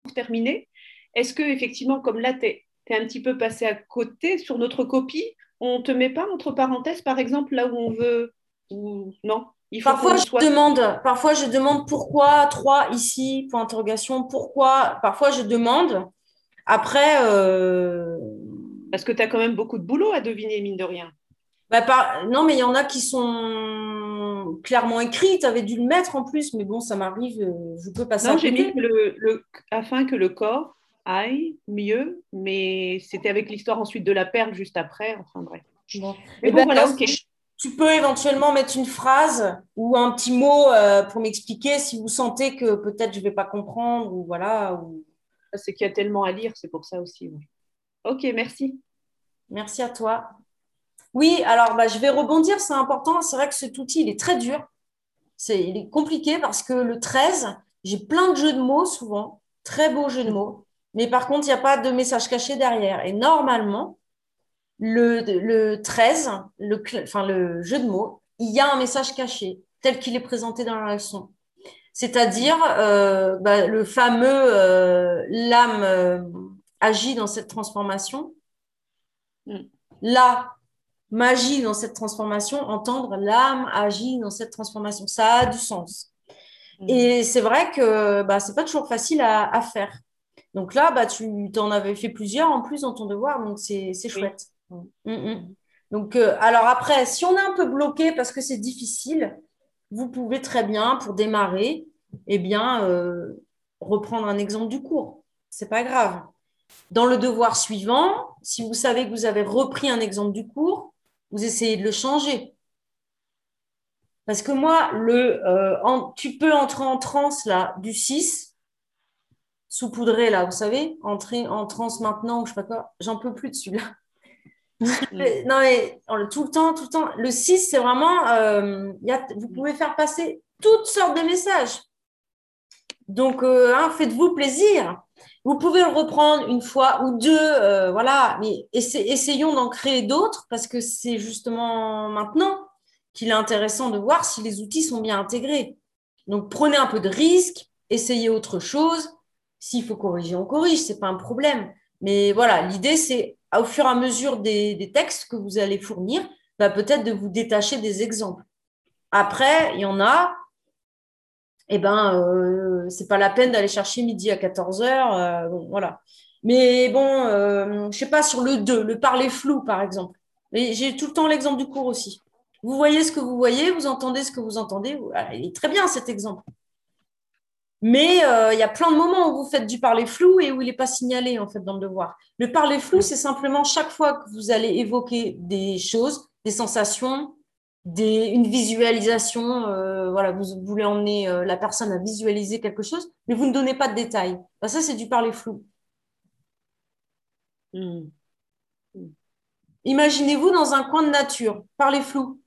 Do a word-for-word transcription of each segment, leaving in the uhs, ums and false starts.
terminer. Est-ce que effectivement, comme là, tu es un petit peu passé à côté sur notre copie, on ne te met pas entre parenthèses, par exemple, là où on veut, ou non, il faut Parfois, qu'on je soit. demande, parfois, je demande pourquoi trois ici, point d'interrogation, pourquoi. Parfois, je demande. Après, euh, Parce que tu as quand même beaucoup de boulot à deviner, mine de rien. bah, par- non, mais il y en a qui sont clairement écrits. Tu avais dû le mettre en plus, mais bon, ça m'arrive, euh, je peux passer à Non, j'ai mis côté. que le, le- afin que le corps aille mieux, mais c'était avec l'histoire ensuite de la perle juste après. Enfin bref. Bon. Mais Et bon, ben là, voilà, ok. tu peux éventuellement mettre une phrase ou un petit mot euh, pour m'expliquer si vous sentez que peut-être je vais pas comprendre ou voilà. ou- C'est qu'il y a tellement à lire, c'est pour ça aussi. Ouais. Ok, merci. Merci à toi. Oui, alors bah, je vais rebondir, c'est important. C'est vrai que cet outil, il est très dur. C'est, il est compliqué parce que le treize, j'ai plein de jeux de mots souvent, très beaux jeux de mots. Mais par contre, il n'y a pas de message caché derrière. Et normalement, le, le treize, le, cl- enfin, le jeu de mots, il y a un message caché tel qu'il est présenté dans la leçon. C'est-à-dire euh, bah, le fameux euh, l'âme euh, agit dans cette transformation. Mm. La magie dans cette transformation, entendre l'âme agit dans cette transformation. Ça a du sens. Mm. Et c'est vrai que bah, c'est pas toujours facile à, à faire. Donc là, bah, tu t'en avais fait plusieurs en plus dans ton devoir, donc c'est c'est Oui. chouette. Mm. Mm, mm. Mm. Donc, euh, alors après, si on est un peu bloqué parce que c'est difficile, vous pouvez très bien, pour démarrer, eh bien, euh, reprendre un exemple du cours. C'est pas grave. Dans le devoir suivant, si vous savez que vous avez repris un exemple du cours, vous essayez de le changer. Parce que moi, le, euh, en- tu peux entrer en transe là, du six saupoudré là, vous savez, entrer en transe maintenant, ou je sais pas quoi, j'en peux plus de celui-là. Mm. Non, mais tout le temps, tout le temps. Le six c'est vraiment, euh, il y a, vous pouvez faire passer toutes sortes de messages. Donc, euh, hein, faites-vous plaisir. Vous pouvez le reprendre une fois ou deux, euh, voilà, mais essa- essayons d'en créer d'autres parce que c'est justement maintenant qu'il est intéressant de voir si les outils sont bien intégrés. Donc, prenez un peu de risque, essayez autre chose. S'il faut corriger, on corrige, c'est pas un problème. Mais voilà, l'idée, c'est au fur et à mesure des, des textes que vous allez fournir, bah, peut-être de vous détacher des exemples. Après, il y en a, eh ben, euh, c'est pas la peine d'aller chercher midi à quatorze heures. Euh, bon, voilà. Mais bon, euh, je sais pas, sur le deux, le parler flou, par exemple. Mais j'ai tout le temps l'exemple du cours aussi. Vous voyez ce que vous voyez, vous entendez ce que vous entendez. Voilà, il est très bien cet exemple. Mais euh, il y a plein de moments où vous faites du parler flou et où il n'est pas signalé, en fait, dans le devoir. Le parler flou, Mm. c'est simplement chaque fois que vous allez évoquer des choses, des sensations, des, une visualisation, euh, voilà, vous voulez emmener euh, la personne à visualiser quelque chose, mais vous ne donnez pas de détails. Ben, ça, c'est du parler flou. Mm. Mm. Imaginez-vous dans un coin de nature, parler flou.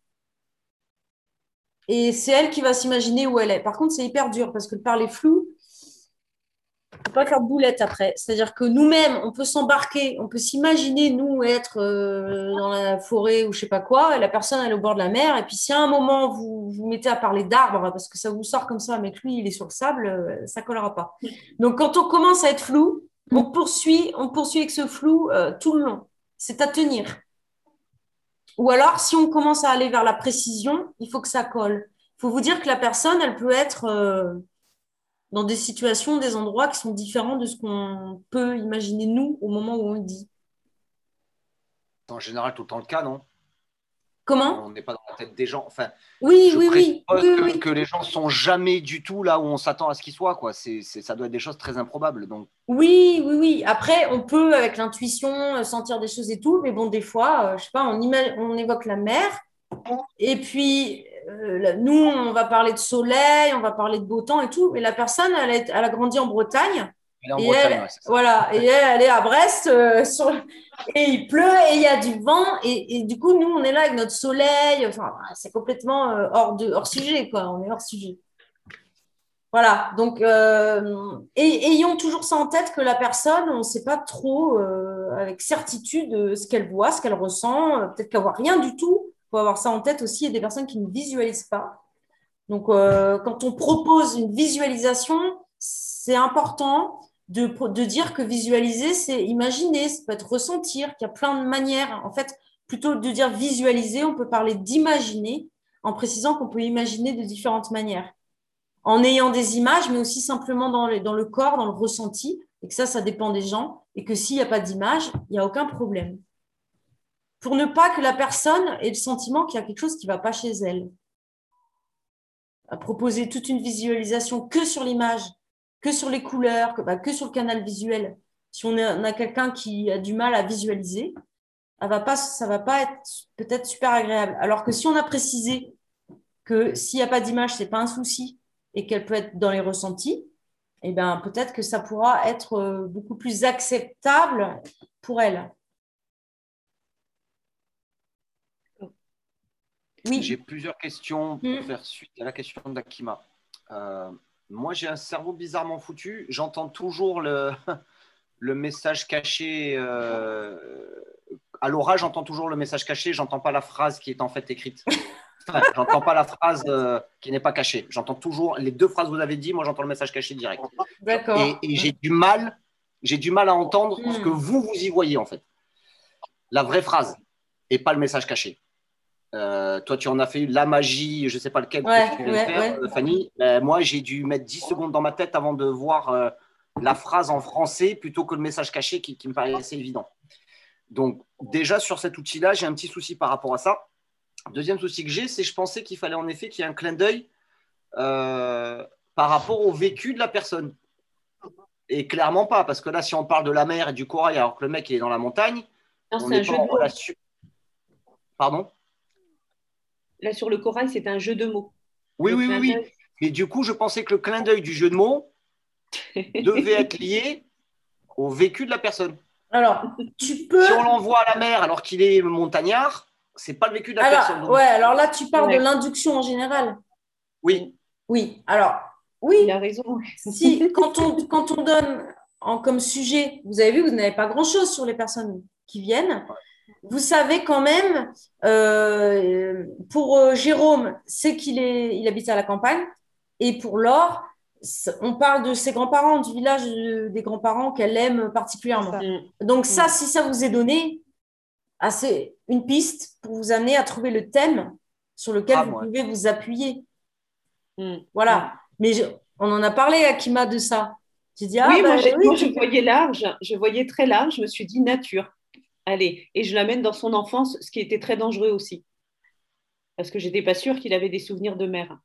Et c'est elle qui va s'imaginer où elle est. Par contre, c'est hyper dur parce que le parler flou, faut pas faire de boulette après. C'est-à-dire que nous-mêmes, on peut s'embarquer, on peut s'imaginer, nous, être euh, dans la forêt ou je sais pas quoi, et la personne, elle est au bord de la mer, et puis si à un moment, vous vous mettez à parler d'arbres, parce que ça vous sort comme ça, mais que lui, il est sur le sable, euh, ça collera pas. Donc, quand on commence à être flou, on poursuit, on poursuit avec ce flou euh, tout le long. C'est à tenir. Ou alors, si on commence à aller vers la précision, il faut que ça colle. Il faut vous dire que la personne, elle peut être... euh, dans des situations, des endroits qui sont différents de ce qu'on peut imaginer nous au moment où on le dit. C'est en général tout le temps le cas, non? Comment? On n'est pas dans la tête des gens. Enfin, Oui, je oui, oui, présuppose oui, que, oui. que les gens sont jamais du tout là où on s'attend à ce qu'ils soient, quoi. C'est, c'est- ça doit être des choses très improbables. Donc, Oui, oui, oui. Après, on peut, avec l'intuition, euh, sentir des choses et tout, mais bon, des fois, euh, je sais pas, on, ima- on évoque la mer, et puis, euh, là, nous, on va parler de soleil, on va parler de beau temps et tout, mais la personne, elle, est- elle a grandi en Bretagne, elle est en et elle, Bretagne, ouais, c'est ça. voilà, et elle, elle est à Brest, euh, sur, et il pleut, et il y a du vent, et, et du coup, nous, on est là avec notre soleil, enfin, c'est complètement euh, hors de, hors sujet, quoi, on est hors sujet. Voilà, donc euh, et, ayons toujours ça en tête que la personne, on ne sait pas trop euh, avec certitude euh, ce qu'elle voit, ce qu'elle ressent, euh, peut-être qu'elle voit rien du tout. Il faut avoir ça en tête aussi. Il y a des personnes qui ne visualisent pas. Donc, euh, quand on propose une visualisation, c'est important de, de dire que visualiser, c'est imaginer, ça peut être ressentir, qu'il y a plein de manières. En fait, plutôt que de dire visualiser, on peut parler d'imaginer, en précisant qu'on peut imaginer de différentes manières. En ayant des images, mais aussi simplement dans le, dans le corps, dans le ressenti, et que ça, ça dépend des gens, et que s'il n'y a pas d'image, il n'y a aucun problème. Pour ne pas que la personne ait le sentiment qu'il y a quelque chose qui ne va pas chez elle. À proposer toute une visualisation que sur l'image, que sur les couleurs, que, bah, que sur le canal visuel. Si on a, on a quelqu'un qui a du mal à visualiser, ça va pas, ça va pas être peut-être super agréable. Alors que si on a précisé que s'il n'y a pas d'image, ce n'est pas un souci et qu'elle peut être dans les ressentis, eh ben, peut-être que ça pourra être beaucoup plus acceptable pour elle. Oui. J'ai plusieurs questions pour mmh. faire suite à la question d'Akima. Euh, moi, j'ai un cerveau bizarrement foutu. J'entends toujours le, le message caché. Euh, à l'oral, j'entends toujours le message caché. J'entends pas la phrase qui est en fait écrite. Enfin, j'entends pas la phrase euh, qui n'est pas cachée. J'entends toujours les deux phrases que vous avez dit. Moi, j'entends le message caché direct. D'accord. Et, et j'ai du mal, j'ai du mal à entendre mmh. ce que vous vous y voyez en fait. La vraie phrase et pas le message caché. Euh, toi, tu en as fait la magie, je ne sais pas lequel ouais, que tu viens ouais, de faire, ouais. Fanny. Euh, moi, j'ai dû mettre dix secondes dans ma tête avant de voir euh, la phrase en français plutôt que le message caché qui, qui me paraissait évident. Donc, déjà, sur cet outil-là, j'ai un petit souci par rapport à ça. Deuxième souci que j'ai, c'est que je pensais qu'il fallait en effet qu'il y ait un clin d'œil euh, par rapport au vécu de la personne. Et clairement pas, parce que là, si on parle de la mer et du corail alors que le mec il est dans la montagne, non, on n'est pas en relation. Pardon ? Là, sur le corail, c'est un jeu de mots. Oui, oui, oui, oui. Mais du coup, je pensais que le clin d'œil du jeu de mots devait être lié au vécu de la personne. Alors, tu peux… Si on l'envoie à la mer alors qu'il est montagnard, ce n'est pas le vécu de la alors, personne. Donc… Ouais, alors là, tu parles ouais. de l'induction en général. Oui. Oui, alors, oui. Il a raison. Si, quand on, quand on donne en, comme sujet, vous avez vu, vous n'avez pas grand-chose sur les personnes qui viennent. Vous savez quand même, euh, pour euh, Jérôme, c'est qu'il est, il habite à la campagne. Et pour Laure, on parle de ses grands-parents, du village des grands-parents qu'elle aime particulièrement. Ça. Donc ça, si ça vous est donné, assez, une piste pour vous amener à trouver le thème sur lequel ah, vous ouais. pouvez vous appuyer. Mmh. Voilà. Mmh. Mais je, on en a parlé, Akima, de ça. J'ai dit, ah, oui, bah, moi, oui, moi je voyais large, je voyais très large, je me suis dit nature. Allez, et je l'amène dans son enfance, ce qui était très dangereux aussi. Parce que je n'étais pas sûre qu'il avait des souvenirs de mer.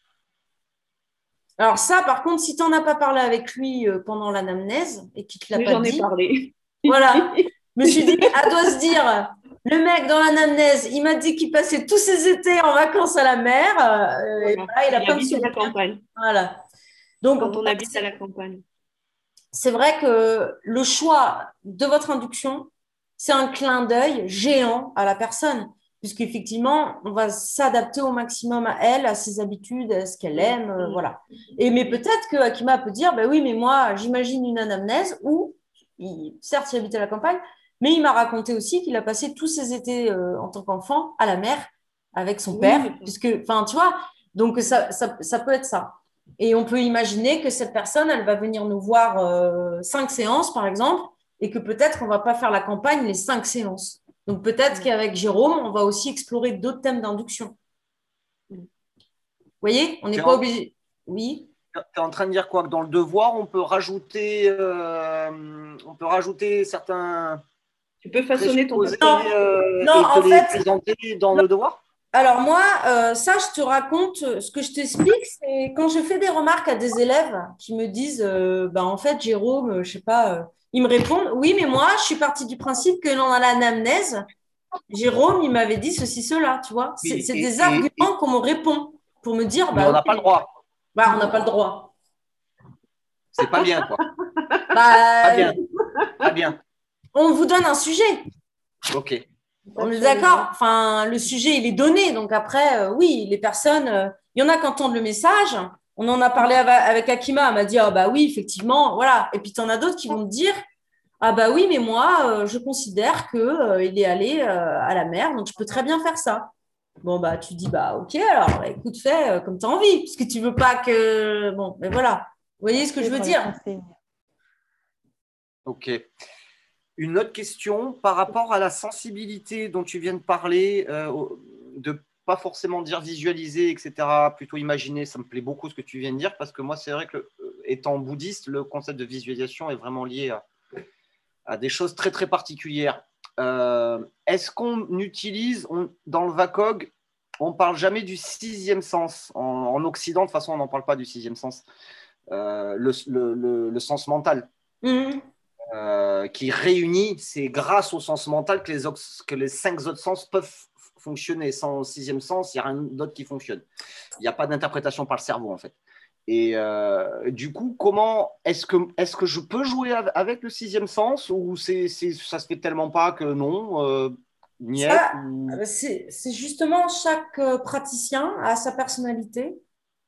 Alors ça, par contre, si tu n'en as pas parlé avec lui pendant l'anamnèse et qu'il ne te l'a Mais pas j'en dit… J'en ai parlé. Voilà. Je me suis dit, elle doit se dire, le mec dans l'anamnèse, il m'a dit qu'il passait tous ses étés en vacances à la mer. Euh, voilà. et voilà, il a il plein habite de à la campagne. Voilà. Donc, quand on habite à la campagne. C'est vrai que le choix de votre induction, c'est un clin d'œil géant à la personne, puisqu'effectivement, on va s'adapter au maximum à elle, à ses habitudes, à ce qu'elle aime, euh, voilà. Et mais peut-être que Akima peut dire, bah oui, mais moi, j'imagine une anamnèse où, il, certes, il habite à la campagne, mais il m'a raconté aussi qu'il a passé tous ses étés euh, en tant qu'enfant à la mer avec son oui, père, puisque, enfin, tu vois, donc ça, ça, ça peut être ça. Et on peut imaginer que cette personne, elle va venir nous voir euh, cinq séances, par exemple, et que peut-être on ne va pas faire la campagne les cinq séances. Donc peut-être qu'avec Jérôme, on va aussi explorer d'autres thèmes d'induction. Vous voyez, on n'est pas obligé. Oui. Tu es en train de dire quoi? Que dans le devoir, on peut rajouter, euh, on peut rajouter certains. Tu peux façonner ton non, euh, non, et te en les fait, présenter dans non. le devoir. Alors moi, euh, ça, je te raconte, ce que je t'explique, c'est quand je fais des remarques à des élèves qui me disent, euh, bah, en fait, Jérôme, je sais pas, euh, ils me répondent, oui, mais moi, je suis partie du principe que dans l'anamnèse, Jérôme, il m'avait dit ceci, cela, tu vois. C'est, c'est des et, arguments et, qu'on me répond pour me dire, bah, mais on n'a okay. pas le droit. Bah, on n'a pas le droit. C'est pas bien, quoi. Bah, pas bien. Pas bien. On vous donne un sujet. Ok. On est d'accord. Enfin, le sujet, il est donné. Donc après, euh, oui, les personnes, euh, il y en a qui entendent le message. On en a parlé avec Akima. Elle m'a dit, ah bah oui, effectivement, voilà. Et puis, tu en as d'autres qui vont te dire, ah bah oui, mais moi, euh, je considère qu'il euh, est allé euh, à la mer, donc je peux très bien faire ça. Bon, bah, tu dis, bah ok, alors, bah, écoute, fais euh, comme tu as envie, parce que tu veux pas que… Bon, mais voilà. Vous voyez ce que je veux dire? Ok. Une autre question par rapport à la sensibilité dont tu viens de parler, euh, de pas forcément dire visualiser, et cetera, plutôt imaginer. Ça me plaît beaucoup ce que tu viens de dire parce que moi, c'est vrai que euh, étant bouddhiste, le concept de visualisation est vraiment lié à, à des choses très, très particulières. Euh, est-ce qu'on utilise, on, dans le V A C O G, on ne parle jamais du sixième sens. En, en Occident, de toute façon, on n'en parle pas du sixième sens. Euh, le, le, le, le sens mental. Mmh. Euh, qui réunit, c'est grâce au sens mental que les, que les cinq autres sens peuvent fonctionner. Sans le sixième sens, il n'y a rien d'autre qui fonctionne. Il n'y a pas d'interprétation par le cerveau, en fait. Et euh, du coup, comment est-ce que, est-ce que je peux jouer avec le sixième sens ou c'est, c'est, ça se fait tellement pas que non euh, niet, Ça, ou... c'est c'est justement chaque euh, praticien a sa personnalité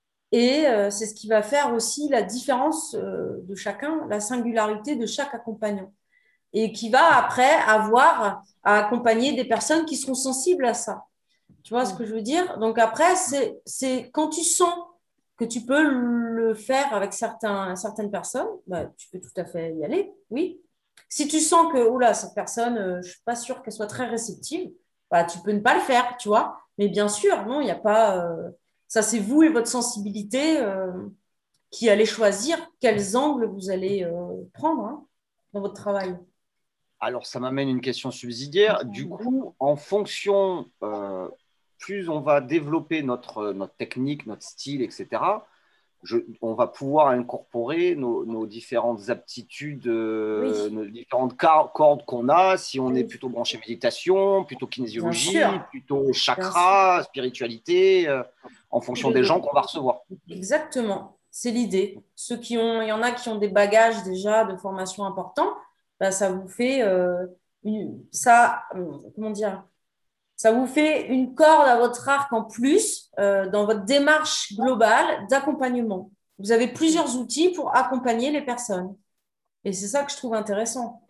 et euh, c'est ce qui va faire aussi la différence euh, de chacun, la singularité de chaque accompagnant et qui va après avoir à accompagner des personnes qui seront sensibles à ça. Tu vois ce que je veux dire? Donc après, c'est, c'est quand tu sens que tu peux le faire avec certains, certaines personnes, bah, tu peux tout à fait y aller, oui. Si tu sens que, oula, cette personne, euh, je ne suis pas sûre qu'elle soit très réceptive, bah, tu peux ne pas le faire, tu vois. Mais bien sûr, non, il n'y a pas... euh, ça, c'est vous et votre sensibilité euh, qui allez choisir quels angles vous allez euh, prendre hein, dans votre travail. Alors, ça m'amène une question subsidiaire. Du coup, en fonction, euh, plus on va développer notre, notre technique, notre style, et cetera, je, on va pouvoir incorporer nos, nos différentes aptitudes, euh, Oui, nos différentes car- cordes qu'on a, si on est oui, plutôt branché méditation, plutôt bien sûr, kinésiologie, plutôt bien sûr. chakra, spiritualité, euh, en fonction des gens qu'on va recevoir. Exactement, c'est l'idée. Ceux qui ont, il y en a qui ont des bagages déjà de formation importants, bah, ça vous fait euh, une, ça, euh, comment dire, ça vous fait une corde à votre arc en plus euh, dans votre démarche globale d'accompagnement. Vous avez plusieurs outils pour accompagner les personnes. Et c'est ça que je trouve intéressant.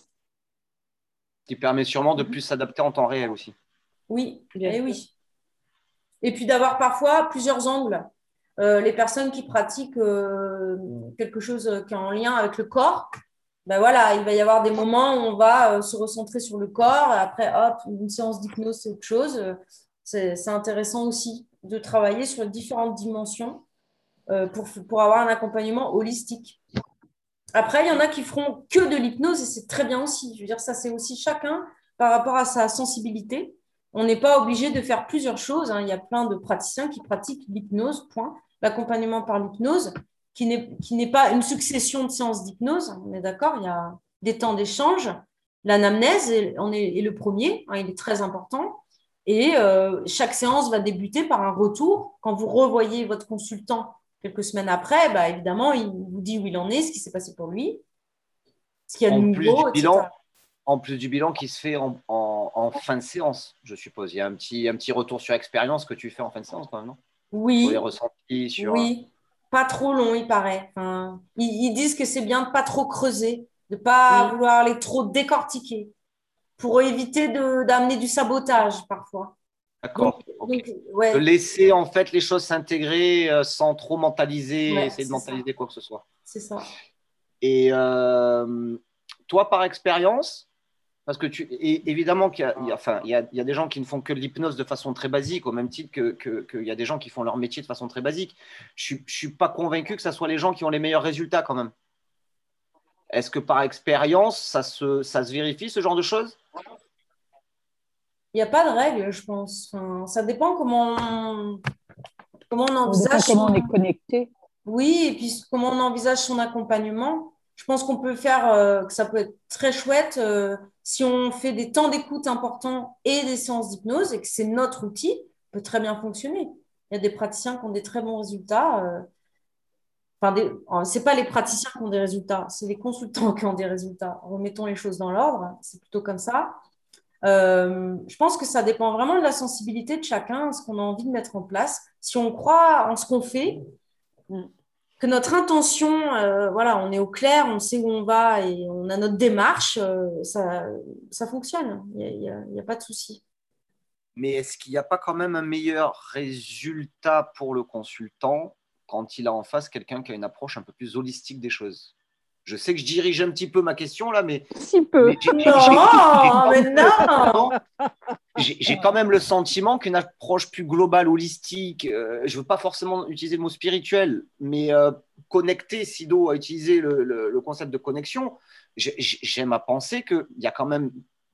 Qui permet sûrement de plus s'adapter en temps réel aussi. Oui, Bien et sûr. oui. Et puis d'avoir parfois plusieurs angles. Euh, les personnes qui pratiquent euh, quelque chose qui est en lien avec le corps, ben voilà, il va y avoir des moments où on va euh, se recentrer sur le corps, et après, hop, une séance d'hypnose, c'est autre chose. C'est, c'est intéressant aussi de travailler sur différentes dimensions euh, pour, pour avoir un accompagnement holistique. Après, il y en a qui feront que de l'hypnose et c'est très bien aussi. Je veux dire, ça, c'est aussi chacun par rapport à sa sensibilité. On n'est pas obligé de faire plusieurs choses, hein. Il y a plein de praticiens qui pratiquent l'hypnose, point. L'accompagnement par l'hypnose, qui n'est, qui n'est pas une succession de séances d'hypnose. On est d'accord, il y a des temps d'échange. L'anamnèse est, on est, est le premier, hein, il est très important. Et euh, chaque séance va débuter par un retour. Quand vous revoyez votre consultant quelques semaines après, bah, évidemment, il vous dit où il en est, ce qui s'est passé pour lui, ce qu'il y a de En plus du nouveau, et cetera. bilan, en plus du bilan qui se fait en, en- en fin de séance, je suppose. Il y a un petit, un petit retour sur expérience que tu fais en fin de séance quand même, non? Sur les Oui, ressentis, sur… euh, oui, pas trop long, il paraît. Enfin, ils, ils disent que c'est bien de pas trop creuser, de pas Mm. vouloir les trop décortiquer, pour éviter de, d'amener du sabotage parfois. Donc, D'accord, ok. donc De ouais, laisser en fait les choses s'intégrer euh, sans trop mentaliser, ouais, essayer de c'est ça, mentaliser quoi que ce soit. c'est ça. Et euh, toi, par expérience, parce que tu, et évidemment qu'il y a, il y a- enfin, il y a, il y a des gens qui ne font que de l'hypnose de façon très basique, au même titre que, que, qu'il y a des gens qui font leur métier de façon très basique. Je ne suis pas convaincu que ce soit les gens qui ont les meilleurs résultats quand même. Est-ce que par expérience, ça se, ça se vérifie, ce genre de choses? Il n'y a pas de règle, je pense. Enfin, ça dépend comment on, comment on Ça dépend envisage comment son, on est connecté. oui, et puis comment on envisage son accompagnement. Je pense qu'on peut faire, euh, que ça peut être très chouette euh, si on fait des temps d'écoute importants et des séances d'hypnose et que c'est notre outil, peut très bien fonctionner. Il y a des praticiens qui ont des très bons résultats. euh, Enfin, des, euh, c'est pas les praticiens qui ont des résultats, c'est les consultants qui ont des résultats. Remettons les choses dans l'ordre, c'est plutôt comme ça. Euh, je pense que ça dépend vraiment de la sensibilité de chacun, ce qu'on a envie de mettre en place. Si on croit en ce qu'on fait, Mm. que notre intention, euh, voilà, on est au clair, on sait où on va et on a notre démarche, euh, ça, ça fonctionne. Il n'y a, il y a, il y a pas de souci. Mais est-ce qu'il n'y a pas quand même un meilleur résultat pour le consultant quand il a en face quelqu'un qui a une approche un peu plus holistique des choses? Je sais que je dirige un petit peu ma question là, mais. Si peu. mais j'ai- j'ai- Non, j'ai- mais non. J'ai j'ai quand même le sentiment qu'une approche plus globale, holistique, euh, je ne veux pas forcément utiliser le mot spirituel, mais euh, connecté, Sido a utilisé le, le- le concept de connexion, j'ai- j'ai- j'aime à penser qu'il y a quand même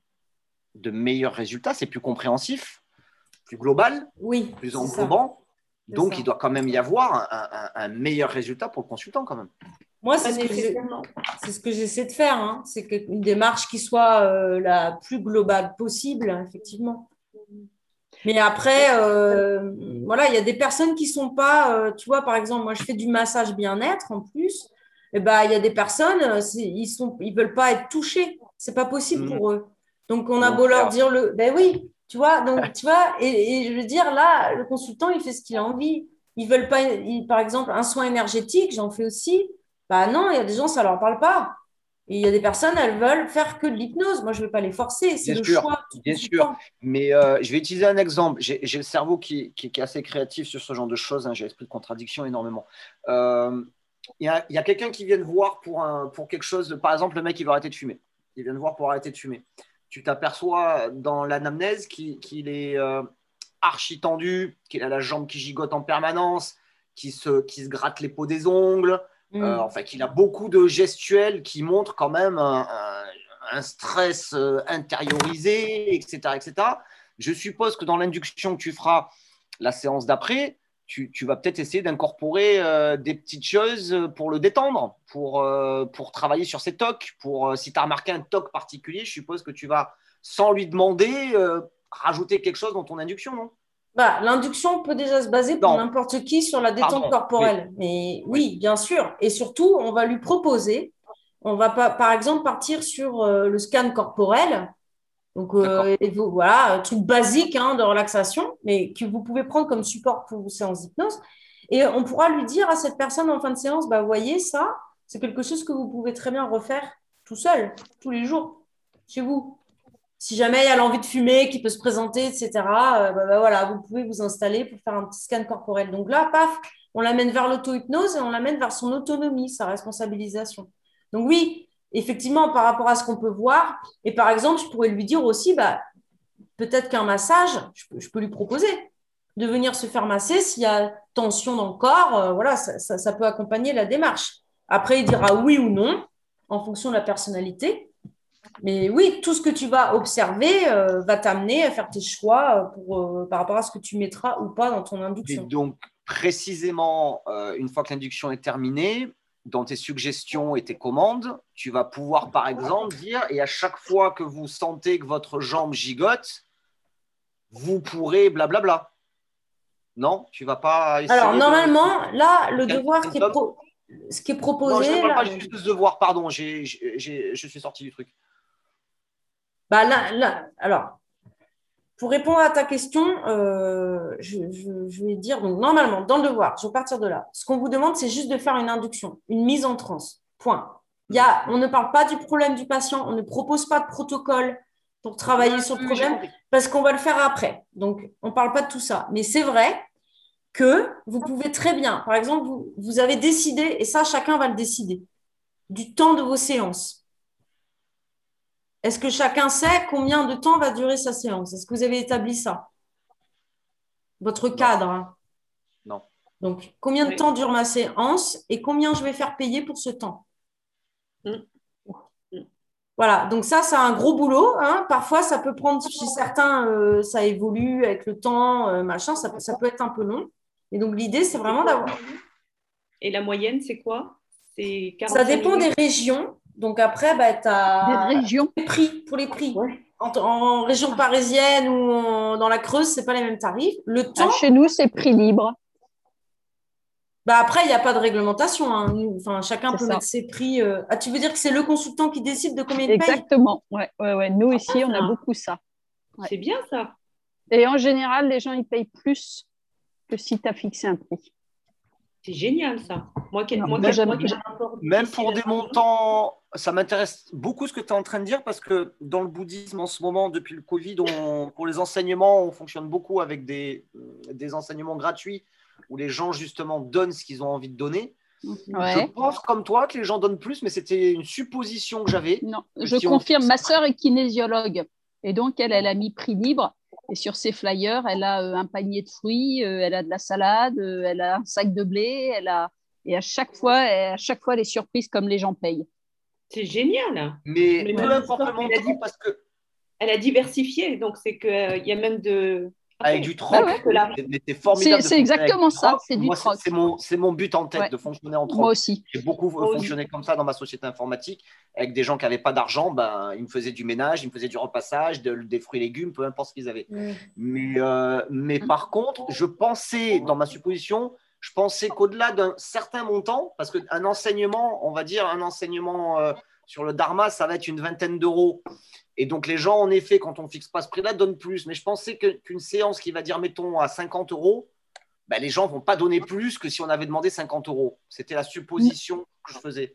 de meilleurs résultats, c'est plus compréhensif, plus global, Oui, plus c'est ça. englobant. C'est Donc, ça. il doit quand même y avoir un, un- un meilleur résultat pour le consultant quand même. Moi, Pas c'est ce que j'ai- nécessairement. c'est ce que j'essaie de faire. Hein. C'est que- une démarche qui soit euh, la plus globale possible, effectivement. Mais après, euh, voilà, il y a des personnes qui sont pas, euh, tu vois, par exemple, moi, je fais du massage bien-être en plus. Et ben, il y a des personnes, euh, c'est- ils sont, ils veulent pas être touchés. C'est pas possible Mhm. pour eux. Donc, on a Donc, beau leur faire- dire le, ben oui, tu vois. Donc, tu vois, et, et je veux dire là, le consultant, il fait ce qu'il a envie. Ils veulent pas, il- par exemple, un soin énergétique, j'en fais aussi. Bah non, il y a des gens, ça leur parle pas. Et il y a des personnes, elles veulent faire que de l'hypnose. Moi, je ne vais pas les forcer. C'est Bien le sûr, choix du bien sûr. consultant. Mais euh, je vais utiliser un exemple. J'ai j'ai le cerveau qui, qui- qui est assez créatif sur ce genre de choses. Hein. J'ai l'esprit de contradiction énormément. Euh, Il y a, il y a quelqu'un qui vient te voir pour, un, pour quelque chose. Par exemple, le mec, il veut arrêter de fumer. Il vient te voir pour arrêter de fumer. Tu t'aperçois dans l'anamnèse qu'il qu'il est euh, archi tendu, qu'il a la jambe qui gigote en permanence, qu'il se, qu'il se gratte les peaux des ongles. Mm. Euh, enfin, qu'il a beaucoup de gestuels qui montrent quand même un, un- un stress euh, intériorisé, et cetera, et cetera. Je suppose que dans l'induction que tu feras la séance d'après, tu, tu vas peut-être essayer d'incorporer euh, des petites choses pour le détendre, pour, euh, pour travailler sur ses tocs. Pour, euh, si tu as remarqué un toc particulier, je suppose que tu vas, sans lui demander, euh, rajouter quelque chose dans ton induction, non? Bah, l'induction peut déjà se baser pour Non. n'importe qui sur la détente Pardon, corporelle. Mais oui, bien sûr. Et surtout, on va lui proposer, on va pas, par exemple partir sur euh, le scan corporel. Donc, D'accord. euh, et vous- voilà, un truc basique hein, de relaxation, mais que vous pouvez prendre comme support pour vos séances d'hypnose. Et on pourra lui dire à cette personne en fin de séance, bah, voyez, ça, c'est quelque chose que vous pouvez très bien refaire tout seul, tous les jours, chez vous. Si jamais elle a envie de fumer, qui peut se présenter, et cetera, euh, bah, bah, voilà, vous pouvez vous installer pour faire un petit scan corporel. Donc là, paf, on l'amène vers l'auto-hypnose et on l'amène vers son autonomie, sa responsabilisation. Donc oui, effectivement, par rapport à ce qu'on peut voir, et par exemple, je pourrais lui dire aussi, bah, peut-être qu'un massage, je peux, je peux lui proposer de venir se faire masser s'il y a tension dans le corps, euh, voilà, ça, ça, ça peut accompagner la démarche. Après, il dira oui ou non en fonction de la personnalité. Mais oui, tout ce que tu vas observer euh, va t'amener à faire tes choix pour, euh, par rapport à ce que tu mettras ou pas dans ton Et induction. donc, précisément, euh, une fois que l'induction est terminée, dans tes suggestions et tes commandes, tu vas pouvoir, par exemple, dire, et à chaque fois que vous sentez que votre jambe gigote, vous pourrez blablabla. Non, tu vas pas essayer Alors, de- normalement, là, le Quel- devoir quel qui est, top pro- ce qui est Non, je proposé, ne parle là, pas juste de devoir, pardon, j'ai, j'ai- j'ai- je suis sorti du truc. bah, là, là, alors, pour répondre à ta question, euh, je, je- je vais dire, donc, normalement, dans le devoir, je vais partir de là. Ce qu'on vous demande, c'est juste de faire une induction, une mise en transe. Point. Il y a, on ne parle pas du problème du patient, on ne propose pas de protocole pour travailler sur le Oui, j'ai problème, compris. parce qu'on va le faire après. Donc, on ne parle pas de tout ça. Mais c'est vrai que vous pouvez très bien, par exemple, vous, vous avez décidé, et ça, chacun va le décider, du temps de vos séances. Est-ce que chacun sait combien de temps va durer sa séance? Est-ce que vous avez établi ça? Votre Non. cadre, hein. Non. Donc, combien de Oui. temps dure ma séance et combien je vais faire payer pour ce temps? Mm. Voilà, donc ça, c'est un gros boulot, hein. Parfois, ça peut prendre, chez certains, euh, ça évolue avec le temps, euh, machin, ça, peut- ça peut être un peu long. Et donc, l'idée, c'est vraiment d'avoir… Et la moyenne, c'est quoi? C'est Ça quarante-cinq dépend des minutes. régions. Donc, après, bah, tu Des as régions. les prix, pour les prix. Ouais. En, en région parisienne ou en- dans la Creuse, c'est pas les mêmes tarifs. Le Ah, temps, chez nous, c'est prix libre. bah après, il n'y a pas de réglementation, hein. Nous, enfin, chacun C'est peut ça. mettre ses prix. euh. Ah, tu veux dire que c'est le consultant qui décide de combien il paye? Exactement. Ouais, ouais, ouais. Nous, ici, on a Ah. beaucoup ça. Ouais. C'est bien ça. Et en général, les gens, ils payent plus que si tu as fixé un prix. C'est génial ça. Moi, qui- Non, moi, moi, qui- j'aime- moi qui ai j'aime- un rapport Même difficile pour à des ça. montants, ça m'intéresse beaucoup ce que tu es en train de dire parce que dans le bouddhisme en ce moment, depuis le Covid, on- pour les enseignements, on fonctionne beaucoup avec des, des enseignements gratuits où les gens justement donnent ce qu'ils ont envie de donner. Ouais. Je pense comme toi que les gens donnent plus, mais c'était une supposition que j'avais. Non, Que je si on- confirme, ma sœur est kinésiologue. Et donc, elle, elle a mis prix libre. Et sur ses flyers, elle a euh, un panier de fruits, euh, elle a de la salade, euh, elle a un sac de blé. Elle a... Et à chaque fois, à chaque fois, elle est surprise comme les gens payent. C'est génial. Mais Mais peu même importe le l'histoire qu'elle a montant, dit- parce que Elle a diversifié, donc c'est qu'il y a même de. avec Après, du troc, parce que là, c'est c'est formidable. C'est- de c'est fonctionner avec exactement du ça, troc. c'est du Moi, troc. c'est mon, c'est mon but en tête Ouais. de fonctionner en troc. Moi aussi. J'ai beaucoup Moi aussi. fonctionné comme ça dans ma société informatique, avec des gens qui n'avaient pas d'argent, ben, ils me faisaient du ménage, ils me faisaient du repassage, de- des fruits et légumes, peu importe ce qu'ils avaient. Mm. Mais, euh, mais par contre, je pensais, dans ma supposition, je pensais qu'au-delà d'un certain montant, parce qu'un enseignement, on va dire un enseignement euh, sur le dharma, ça va être une vingtaine d'euros. Et donc, les gens, en effet, quand on ne fixe pas ce prix-là, donnent plus. Mais je pensais que- qu'une séance qui va dire, mettons, à cinquante euros, ben, les gens ne vont pas donner plus que si on avait demandé cinquante euros. C'était la supposition que je faisais.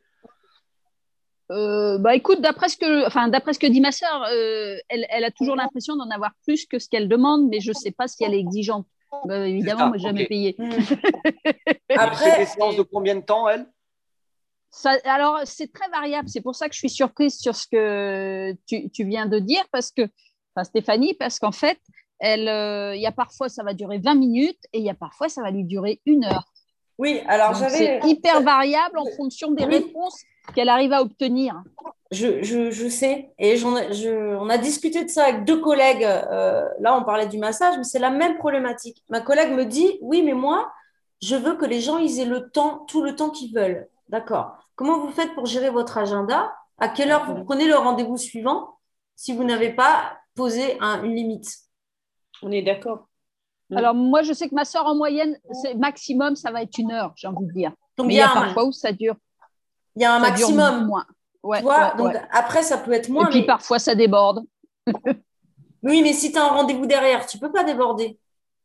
Euh, bah écoute, d'après ce que, enfin, d'après ce que dit ma sœur, euh, elle, elle a toujours l'impression d'en avoir plus que ce qu'elle demande, mais je ne sais pas si elle est exigeante. Bah, évidemment, ça, moi, je n'ai jamais ok. payé. Mm. Elle fait Après, des séances de combien de temps, elle? Ça, alors, c'est très variable. C'est pour ça que je suis surprise sur ce que tu, tu viens de dire, parce que, enfin, Stéphanie, parce qu'en fait, elle, euh, il y a parfois, ça va durer vingt minutes et il y a parfois, ça va lui durer une heure. oui, alors Donc, j'avais. c'est hyper variable en fonction des Oui. réponses qu'elle arrive à obtenir. Je, je, je sais, et j'en ai- je, on a discuté de ça avec deux collègues. euh, là, on parlait du massage, mais c'est la même problématique. Ma collègue me dit, oui, mais moi, je veux que les gens ils aient le temps, tout le temps qu'ils veulent. D'accord. Comment vous faites pour gérer votre agenda? À quelle heure vous prenez le rendez-vous suivant si vous n'avez pas posé un- une limite? on est d'accord. Mm. Alors, moi, je sais que ma soeur, en moyenne, c'est maximum, ça va être une heure, j'ai envie de dire. Donc, Mais il il y y a a un- parfois où ça dure, Il y a un ça dure maximum. moins. Ouais, Tu vois, ouais, donc ouais. après, ça peut être Et moins. puis, mais... parfois, ça déborde. Oui, mais si tu as un rendez-vous derrière, tu ne peux pas déborder.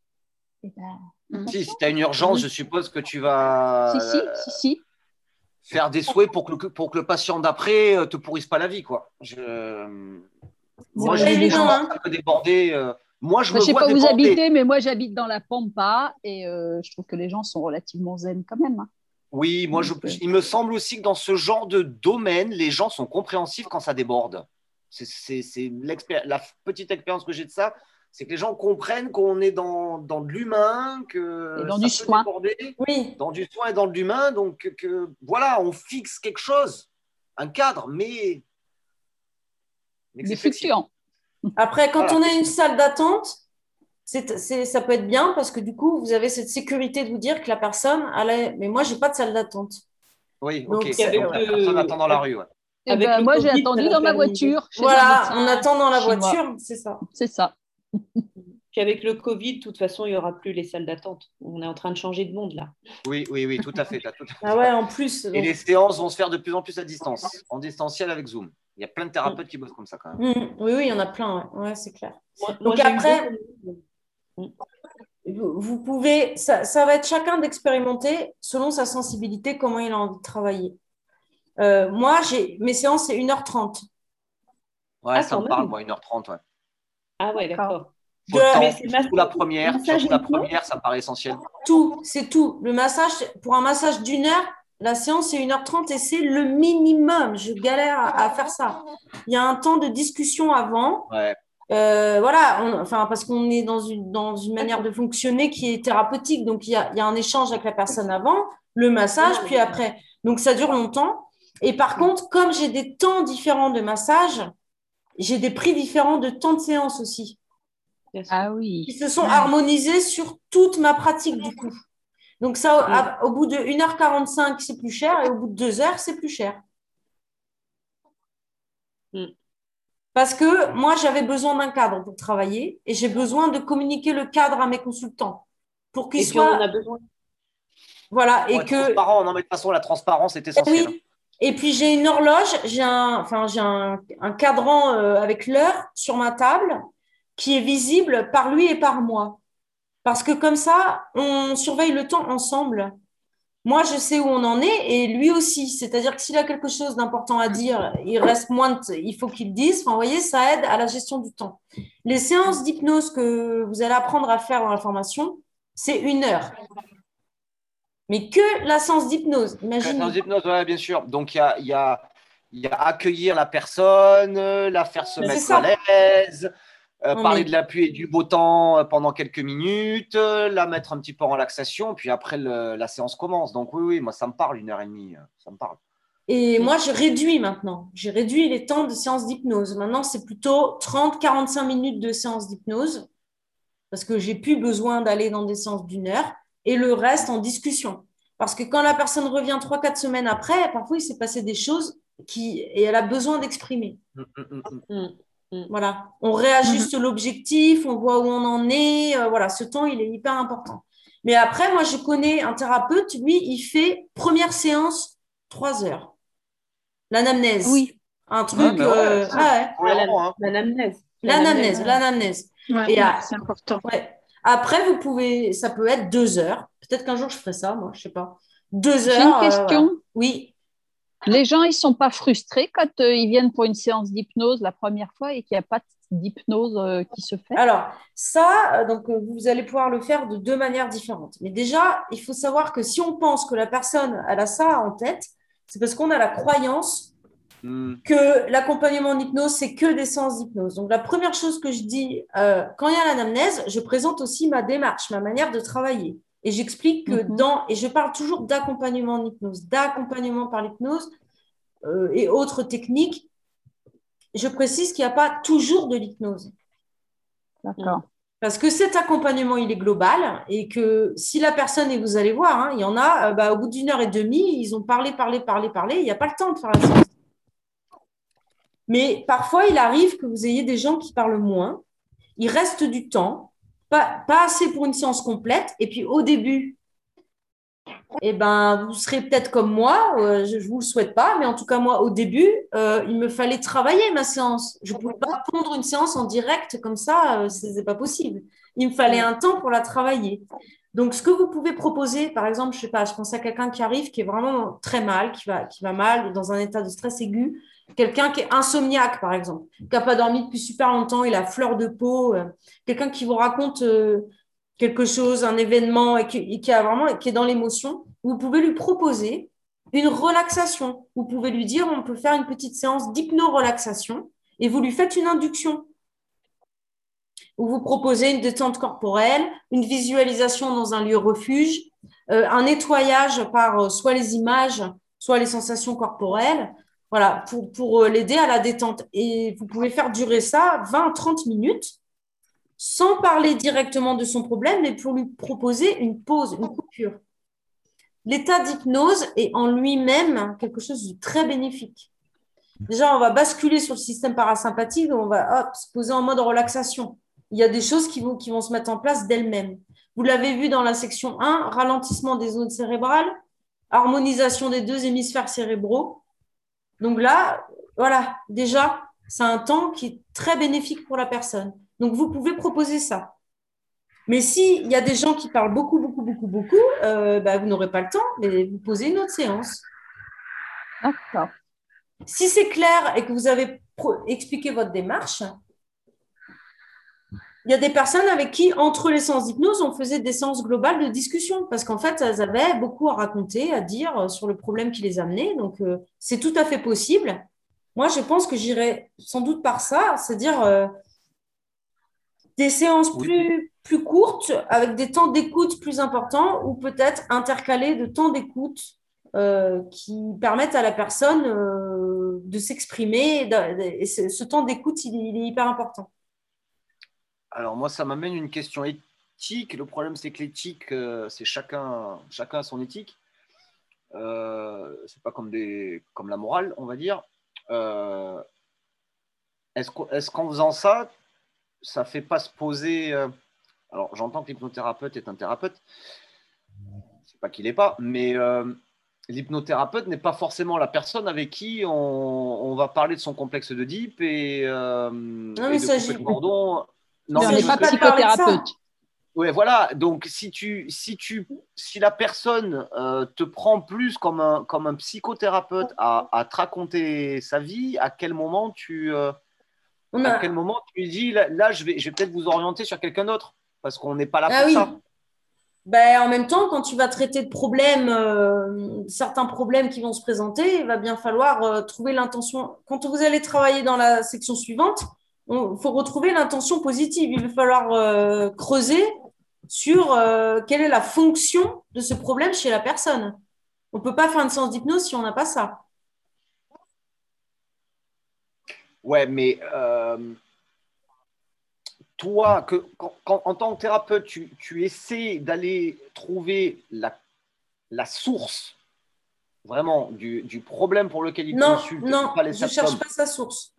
Eh ben, Si, si tu as une urgence, je suppose que tu vas Si, si, si, si. faire des souhaits pour que, le- pour que le patient d'après ne te pourrisse pas la vie, quoi. Je... Moi, C'est je pas suis évident, ça peut déborder. euh, Moi, je Enfin, me je sais vois pas où vous déborder. habitez, mais moi j'habite dans la Pampa et euh, je trouve que les gens sont relativement zen quand même. Hein. Oui, moi, je, Donc, euh, il me semble aussi que dans ce genre de domaine, les gens sont compréhensifs quand ça déborde. C'est c'est- c'est l'expéri- la petite expérience que j'ai de ça, c'est que les gens comprennent qu'on est dans, dans de l'humain, que Et dans ça du peut soin. déborder, Oui, dans du soin et dans de l'humain. Donc, que, que, voilà, on fixe quelque chose, un cadre, mais, mais que des c'est flexible. fluctuants. après, quand Voilà. on a une salle d'attente, c'est, c'est- ça peut être bien parce que du coup, vous avez cette sécurité de vous dire que la personne, elle est- mais moi, je n'ai pas de salle d'attente. Oui, Donc, ok. c'est- Donc, la le- personne attend dans la rue. Ouais. Et Avec ben, le moi j'ai Covid, attendu ça dans va ma permis- voiture. Chez un Voilà, médecin on attend dans la chinois. voiture, c'est ça. C'est ça. Puis avec le Covid, de toute façon, il n'y aura plus les salles d'attente. On est en train de changer de monde là. Oui, oui, oui, tout à fait. T'as tout à fait. Ah ouais, en plus. Et donc- les séances vont se faire de plus en plus à distance, en distanciel avec Zoom. Il y a plein de thérapeutes qui bossent comme ça quand même. Mm, oui, oui, il y en a plein, ouais, ouais, c'est clair. Moi, Donc moi, j'ai eu après- deux communes. Vous, vous pouvez, ça, ça va être chacun d'expérimenter selon sa sensibilité, comment il a envie de travailler. Euh, moi, j'ai, mes séances, c'est une heure trente. Ouais, Ah, ça quand me parle, même. moi, une heure trente. Ouais. Ah ouais, D'accord. d'accord. Faut le De- temps, Mais c'est surtout la première, massage surtout la hypno première, ça me paraît essentiel. Tout, c'est tout. Le massage, pour un massage d'une heure, la séance, c'est une heure trente et c'est le minimum. Je galère à, à faire ça. Il y a un temps de discussion avant. Ouais. Euh, voilà, on- enfin, parce qu'on est dans une, dans une manière de fonctionner qui est thérapeutique. Donc, il y a, il y a un échange avec la personne avant, le massage, puis après. Donc, ça dure longtemps. Et par contre, comme j'ai des temps différents de massage, j'ai des prix différents de temps de séance aussi, Bien sûr. Ah oui. qui se sont harmonisés sur toute ma pratique du coup. Donc, ça, au, à- au bout de une heure quarante-cinq, c'est plus cher, et au bout de deux heures, c'est plus cher. Mm. Parce que moi, j'avais besoin d'un cadre pour travailler et j'ai besoin de communiquer le cadre à mes consultants pour qu'ils Et puis on en soient. a besoin. Voilà, et Ouais, que. transparent, non, mais de toute façon, la transparence est essentielle. Oui. Et puis, j'ai une horloge, j'ai un, enfin, j'ai un, un cadran euh, avec l'heure sur ma table qui est visible par lui et par moi. Parce que comme ça, on surveille le temps ensemble. Moi, je sais où on en est et lui aussi. C'est-à-dire que s'il a quelque chose d'important à dire, il reste moins de... il faut qu'il le dise. Enfin, vous voyez, ça aide à la gestion du temps. Les séances d'hypnose que vous allez apprendre à faire dans la formation, c'est une heure. Mais que la séance d'hypnose, imaginez. La séance d'hypnose, ouais, bien sûr. Donc, il y a, il y, a, il y a accueillir la personne, la faire se C'est mettre ça. à l'aise, euh, Non, parler mais- de la pluie et du beau temps euh, pendant quelques minutes, euh, la mettre un petit peu en relaxation, puis après, le- la séance commence. Donc, oui, oui, moi, ça me parle, une heure et demie. euh, Ça me parle. Et moi, je réduis maintenant. J'ai réduit les temps de séance d'hypnose. Maintenant, c'est plutôt trente à quarante-cinq minutes de séance d'hypnose parce que j'ai plus besoin d'aller dans des séances d'une heure et le reste en discussion. Parce que quand la personne revient trois, quatre semaines après, parfois, il s'est passé des choses qui, et elle a besoin d'exprimer. Mm, mm, mm, mm. Mm, mm. Voilà. On réajuste l'objectif, on voit où on en est. euh, voilà, ce temps, il est hyper important. Mais après, moi, je connais un thérapeute, lui, il fait première séance, trois heures. L'anamnèse. Oui. Un Ouais, truc. mais ouais, euh, c'est ah ouais. cohérent, hein. L'anamnèse. L'anamnèse, l'anamnèse. Ouais, Et à- c'est important. ouais. Après, vous pouvez, ça peut être deux heures. Peut-être qu'un jour, je ferai ça, moi, je sais pas. Deux J'ai une heures. euh, question. voilà. Oui. Les gens, ils sont pas frustrés quand euh, ils viennent pour une séance d'hypnose la première fois et qu'il n'y a pas d'hypnose euh, qui se fait? Alors, ça, euh, donc, euh, vous allez pouvoir le faire de deux manières différentes. Mais déjà, il faut savoir que si on pense que la personne, elle a ça en tête, c'est parce qu'on a la croyance Mm. que l'accompagnement en hypnose, c'est que des séances d'hypnose. Donc, la première chose que je dis, euh, quand il y a l'anamnèse, je présente aussi ma démarche, ma manière de travailler. Et j'explique que Mhm. dans, et je parle toujours d'accompagnement en hypnose, d'accompagnement par l'hypnose euh, et autres techniques. Je précise qu'il n'y a pas toujours de l'hypnose. D'accord. Parce que cet accompagnement, il est global et que si la personne, et vous allez voir, hein, il y en a, euh, bah, au bout d'une heure et demie, ils ont parlé, parlé, parlé, parlé, il n'y a pas le temps de faire la séance. Mais parfois, il arrive que vous ayez des gens qui parlent moins, il reste du temps, pas, pas assez pour une séance complète, et puis au début, eh ben, vous serez peut-être comme moi, euh, je ne vous le souhaite pas, mais en tout cas, moi, au début, euh, il me fallait travailler ma séance. Je ne pouvais pas pondre une séance en direct comme ça, euh, ce n'est pas possible. Il me fallait un temps pour la travailler. Donc, ce que vous pouvez proposer, par exemple, je sais pas, je pense à quelqu'un qui arrive, qui est vraiment très mal, qui va, qui va mal, dans un état de stress aigu, quelqu'un qui est insomniaque, par exemple, qui n'a pas dormi depuis super longtemps, il a fleur de peau, euh, quelqu'un qui vous raconte euh, quelque chose, un événement, et qui, et qui a vraiment, qui est dans l'émotion, vous pouvez lui proposer une relaxation. Vous pouvez lui dire, on peut faire une petite séance d'hypno-relaxation, et vous lui faites une induction où vous proposez une détente corporelle, une visualisation dans un lieu refuge, euh, un nettoyage par euh, soit les images, soit les sensations corporelles, voilà, pour, pour euh, l'aider à la détente. Et vous pouvez faire durer ça vingt à trente minutes sans parler directement de son problème, mais pour lui proposer une pause, une coupure. L'état d'hypnose est en lui-même quelque chose de très bénéfique. Déjà, on va basculer sur le système parasympathique, on va hop, se poser en mode relaxation. Il y a des choses qui vont, qui vont se mettre en place d'elles-mêmes. Vous l'avez vu dans la section un, ralentissement des zones cérébrales, harmonisation des deux hémisphères cérébraux. Donc là, voilà, déjà, c'est un temps qui est très bénéfique pour la personne. Donc, vous pouvez proposer ça. Mais s'il y a des gens qui parlent beaucoup, beaucoup, beaucoup, beaucoup, euh, bah, vous n'aurez pas le temps, mais vous posez une autre séance. D'accord. Si c'est clair et que vous avez expliqué votre démarche, il y a des personnes avec qui, entre les séances d'hypnose, on faisait des séances globales de discussion parce qu'en fait, elles avaient beaucoup à raconter, à dire sur le problème qui les amenait. Donc, euh, c'est tout à fait possible. Moi, je pense que j'irais sans doute par ça, c'est-à-dire euh, des séances Oui. plus, plus courtes avec des temps d'écoute plus importants ou peut-être intercaler de temps d'écoute euh, qui permettent à la personne euh, de s'exprimer. Et ce, ce temps d'écoute, il, il est hyper important. Alors moi, ça m'amène une question éthique. Le problème, c'est que l'éthique, euh, c'est chacun, chacun a son éthique. Euh, c'est pas comme, des, comme la morale, on va dire. Euh, est-ce, qu'en, est-ce qu'en faisant ça, ça fait pas se poser… Euh, alors, j'entends que l'hypnothérapeute est un thérapeute. C'est pas qu'il l'est pas, mais euh, l'hypnothérapeute n'est pas forcément la personne avec qui on, on va parler de son complexe d'Oedipe et, euh, Non, et mais de ça, couper j'ai- le cordon. Non, Ça, on n'est je pas peux pas parler de ça. psychothérapeute. Ouais, voilà. Donc, si tu, si tu, si la personne euh, te prend plus comme un, comme un psychothérapeute à, à te raconter sa vie, à quel moment tu, euh, On à a... quel moment tu lui dis là, là, je vais, je vais peut-être vous orienter sur quelqu'un d'autre parce qu'on n'est pas là Ah pour oui. ça. Ben, en même temps, quand tu vas traiter de problèmes, euh, certains problèmes qui vont se présenter, il va bien falloir euh, trouver l'intention. Quand vous allez travailler dans la section suivante, il faut retrouver l'intention positive. Il va falloir euh, creuser sur euh, quelle est la fonction de ce problème chez la personne. On ne peut pas faire une séance d'hypnose si on n'a pas ça. Ouais, mais euh, toi, que, quand, quand- en tant que thérapeute, tu, tu essaies d'aller trouver la, la source vraiment du, du problème pour lequel il Non, consulte, et non, pas les je ne cherche symptômes. pas sa source.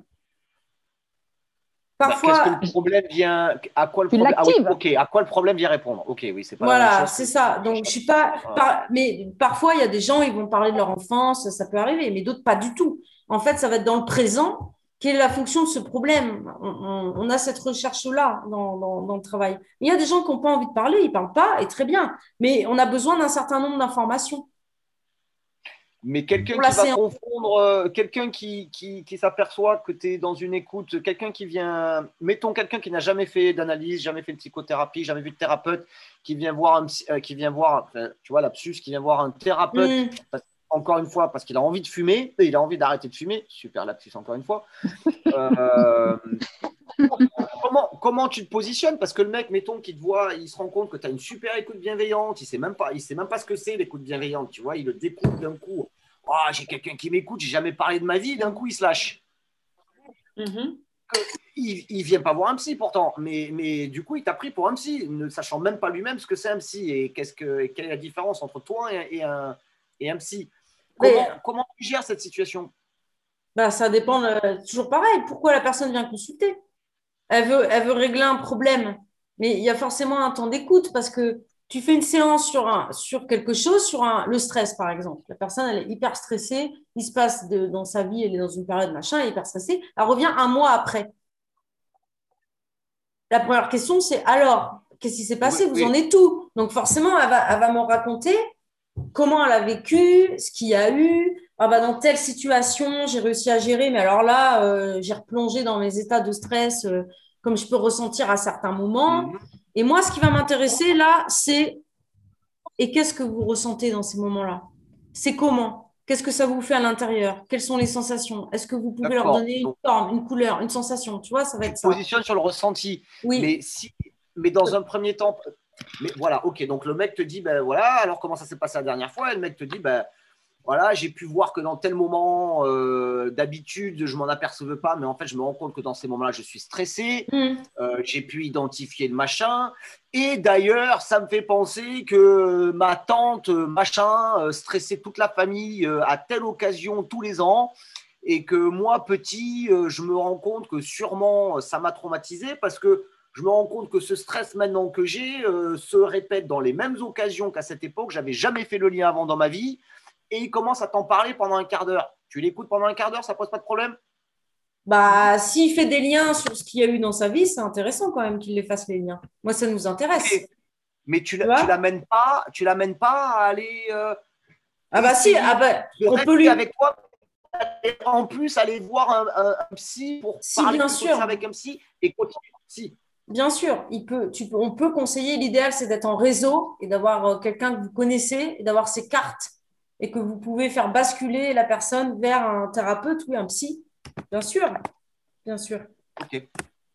Bah, qu'est-ce que le Parfois, problème vient, à quoi le Tu problème, ah oui, l'actives. ok, à quoi le problème vient répondre? Ok, oui, c'est pas la même voilà, chose que c'est ça. Donc, je suis pas. par- Mais parfois, il y a des gens, ils vont parler de leur enfance, ça peut arriver, mais d'autres pas du tout. En fait, ça va être dans le présent. Quelle est la fonction de ce problème? On, on- on a cette recherche-là dans, dans, dans le travail. Il y a des gens qui n'ont pas envie de parler, ils parlent pas, et très bien. Mais on a besoin d'un certain nombre d'informations Mais quelqu'un pour la qui va séance. confondre, euh, quelqu'un qui, qui, qui s'aperçoit que tu es dans une écoute, quelqu'un qui vient, mettons quelqu'un qui n'a jamais fait d'analyse, jamais fait de psychothérapie, jamais vu de thérapeute, qui vient voir, un, psy- euh, qui vient voir, enfin, tu vois, lapsus, qui vient voir un thérapeute, Hmm. parce- encore une fois, parce qu'il a envie de fumer, et il a envie d'arrêter de fumer, super lapsus encore une fois. Euh, comment, comment tu te positionnes? Parce que le mec, mettons qu'il te voit, il se rend compte que tu as une super écoute bienveillante, il ne sait même pas, il sait même pas ce que c'est l'écoute bienveillante, tu vois, il le découvre d'un coup. Ah, j'ai quelqu'un qui m'écoute, j'ai jamais parlé de ma vie, d'un coup il se lâche. Mhm. Il, il vient pas voir un psy pourtant, mais, mais du coup il t'a pris pour un psy, ne sachant même pas lui-même ce que c'est un psy et qu'est-ce que, et quelle est la différence entre toi et, et un, et un psy. Mais Comment, comment tu gères cette situation? bah, ça dépend, de- toujours pareil. Pourquoi la personne vient consulter? Elle veut, elle veut régler un problème. Mais il y a forcément un temps d'écoute parce que tu fais une séance sur, un, sur quelque chose, sur un, le stress, par exemple. La personne, elle est hyper stressée. Il se passe de, dans sa vie, elle est dans une période machin, elle est hyper stressée. Elle revient un mois après. La première question, c'est alors, qu'est-ce qui s'est Oui, passé? Vous en oui. êtes où? Donc, forcément, elle va, elle va me raconter comment elle a vécu, ce qu'il y a eu. Ah bah, dans telle situation, j'ai réussi à gérer, mais alors là, euh, j'ai replongé dans mes états de stress euh, comme je peux ressentir à certains moments. Mhm. Et moi, ce qui va m'intéresser là, c'est et qu'est-ce que vous ressentez dans ces moments-là? C'est comment? Qu'est-ce que ça vous fait à l'intérieur? Quelles sont les sensations? Est-ce que vous pouvez leur D'accord. donner une Donc, forme, une couleur, une sensation? Tu vois, ça va tu être te ça. positionnes sur le ressenti. Oui. Mais, si, mais dans un premier temps, mais voilà, ok, donc le mec te dit, ben voilà, alors comment ça s'est passé la dernière fois? Et le mec te dit, ben voilà, j'ai pu voir que dans tel moment, euh, d'habitude, je m'en apercevais pas, mais en fait, je me rends compte que dans ces moments-là, je suis stressé. Mmh. Euh, j'ai pu identifier le machin. Et d'ailleurs, ça me fait penser que ma tante, euh, machin, euh, stressait toute la famille euh, à telle occasion tous les ans. Et que moi, petit, euh, je me rends compte que sûrement, euh, ça m'a traumatisé parce que je me rends compte que ce stress maintenant que j'ai euh, se répète dans les mêmes occasions qu'à cette époque. J'avais jamais fait le lien avant dans ma vie et il commence à t'en parler pendant un quart d'heure. Tu l'écoutes pendant un quart d'heure, ça pose pas de problème? Bah, s'il fait des liens sur ce qu'il y a eu dans sa vie, c'est intéressant quand même qu'il les fasse les liens. Moi, ça nous intéresse. Ok, mais tu Tu tu vois? l'amènes pas, tu l'amènes pas à aller euh, Ah bah si, ah essayer bah, de on peut rester lui. avec toi et en plus aller voir un, un- un psy pour Si, parler bien de tout ça sûr, avec un psy et continuer. Si, bien sûr, il peut, tu peux, on peut conseiller. L'idéal, c'est d'être en réseau et d'avoir euh, quelqu'un que vous connaissez et d'avoir ses cartes et que vous pouvez faire basculer la personne vers un thérapeute ou un psy. Bien sûr, bien sûr. ok.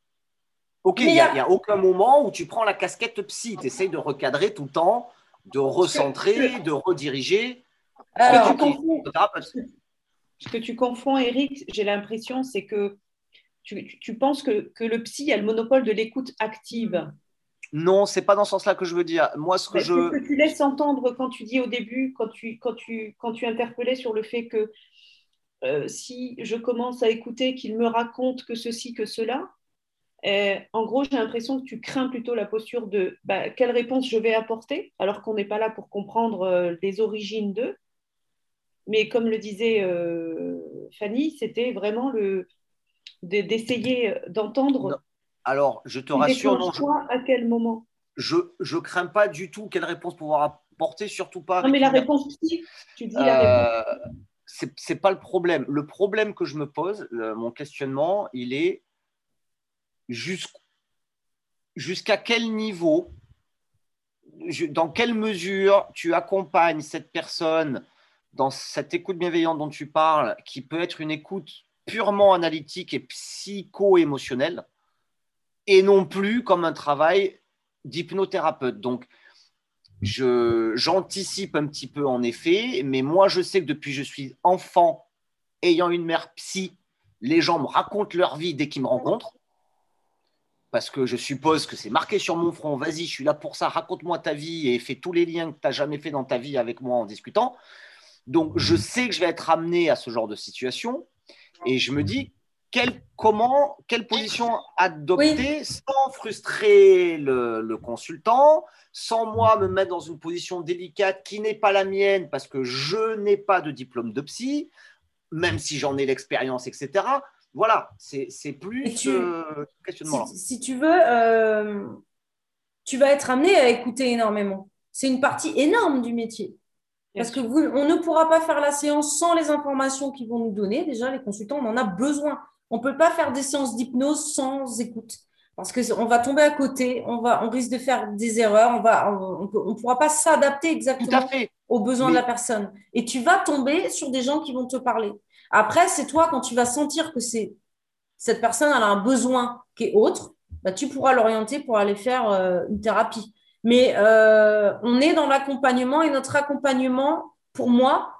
Ok, il Mais il n'y y a, il y a, a aucun moment où tu prends la casquette psy. Tu essayes de recadrer tout le temps, de Ce que, ce recentrer, que- de rediriger. ce que Ouais, tu alors, ok. confonds, Thérapeute. ce que tu confonds, Eric, j'ai l'impression, c'est que tu, tu- tu penses que, que le psy a le monopole de l'écoute active. Non, c'est pas dans ce sens-là que je veux dire. Moi, ce que Ben, c'est ce je. que tu laisses entendre quand tu dis au début, quand tu, quand tu, quand tu interpellais sur le fait que euh, si je commence à écouter qu'il me raconte que ceci, que cela, euh, en gros, j'ai l'impression que tu crains plutôt la posture de bah, quelle réponse je vais apporter, alors qu'on n'est pas là pour comprendre euh, les origines d'eux. Mais comme le disait euh, Fanny, c'était vraiment le, de- d'essayer Non. d'entendre Alors, je te qui rassure, déclenche non, je, quoi, à quel moment. je, je crains pas du tout quelle réponse pouvoir apporter, surtout pas Non, mais avec la une merde. réponse psy, tu dis la réponse. Euh, c'est c'est pas le problème. Le problème que je me pose, le- mon questionnement, il est jusqu'- jusqu'à quel niveau je, dans quelle mesure tu accompagnes cette personne dans cette écoute bienveillante dont tu parles, qui peut être une écoute purement analytique et psycho-émotionnelle, et non plus comme un travail d'hypnothérapeute. Donc, je, j'anticipe un petit peu en effet, mais moi, je sais que depuis que je suis enfant, ayant une mère psy, les gens me racontent leur vie dès qu'ils me rencontrent, parce que je suppose que c'est marqué sur mon front, vas-y, je suis là pour ça, raconte-moi ta vie et fais tous les liens que tu n'as jamais fait dans ta vie avec moi en discutant. Donc, je sais que je vais être amené à ce genre de situation et je me dis, quel, comment, quelle position adopter oui. sans frustrer le, le consultant, sans moi me mettre dans une position délicate qui n'est pas la mienne parce que je n'ai pas de diplôme de psy, même si j'en ai l'expérience, et cetera. Voilà, c'est, c'est plus tu, euh, questionnement-là. Si, si tu veux, euh, tu vas être amené à écouter énormément. C'est une partie énorme du métier. Parce que vous, on ne pourra pas faire la séance sans les informations qu'ils vont nous donner. Déjà, les consultants, on en a besoin. On ne peut pas faire des séances d'hypnose sans écoute. Parce qu'on va tomber à côté, on, va, on risque de faire des erreurs, on va, on ne pourra pas s'adapter exactement aux besoins Mais... de la personne. Et tu vas tomber sur des gens qui vont te parler. Après, c'est toi, quand tu vas sentir que c'est, cette personne elle a un besoin qui est autre, bah, tu pourras l'orienter pour aller faire euh, une thérapie. Mais euh, on est dans l'accompagnement et notre accompagnement, pour moi,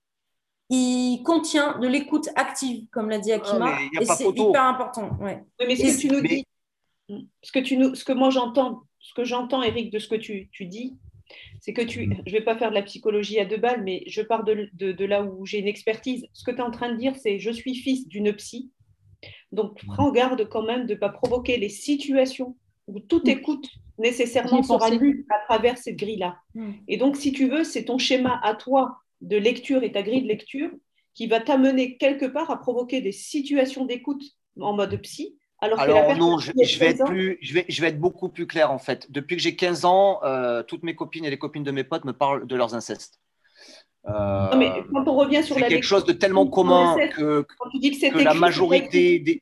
il contient de l'écoute active, comme l'a dit Akima, oh, et c'est photo. hyper important. Ouais. Oui, mais ce que tu nous dis, ce que, tu nous, ce que moi j'entends, ce que j'entends, Eric, de ce que tu, tu dis, c'est que tu, je ne vais pas faire de la psychologie à deux balles, mais je pars de, de, de là où j'ai une expertise. Ce que tu es en train de dire, c'est je suis fils d'une psy, donc prends garde quand même de ne pas provoquer les situations où toute écoute nécessairement sera lue à travers cette grille-là. Mm. Et donc, si tu veux, c'est ton schéma à toi de lecture et ta grille de lecture qui va t'amener quelque part à provoquer des situations d'écoute en mode psy. Alors, alors que la non, je, je, vais être plus, je, vais, je vais être beaucoup plus clair en fait. Depuis que j'ai quinze ans, euh, toutes mes copines et les copines de mes potes me parlent de leurs incestes. Euh, non, mais quand on revient sur c'est la quelque chose de tellement commun inceste, que, quand tu dis que, c'est que écrit, la majorité des...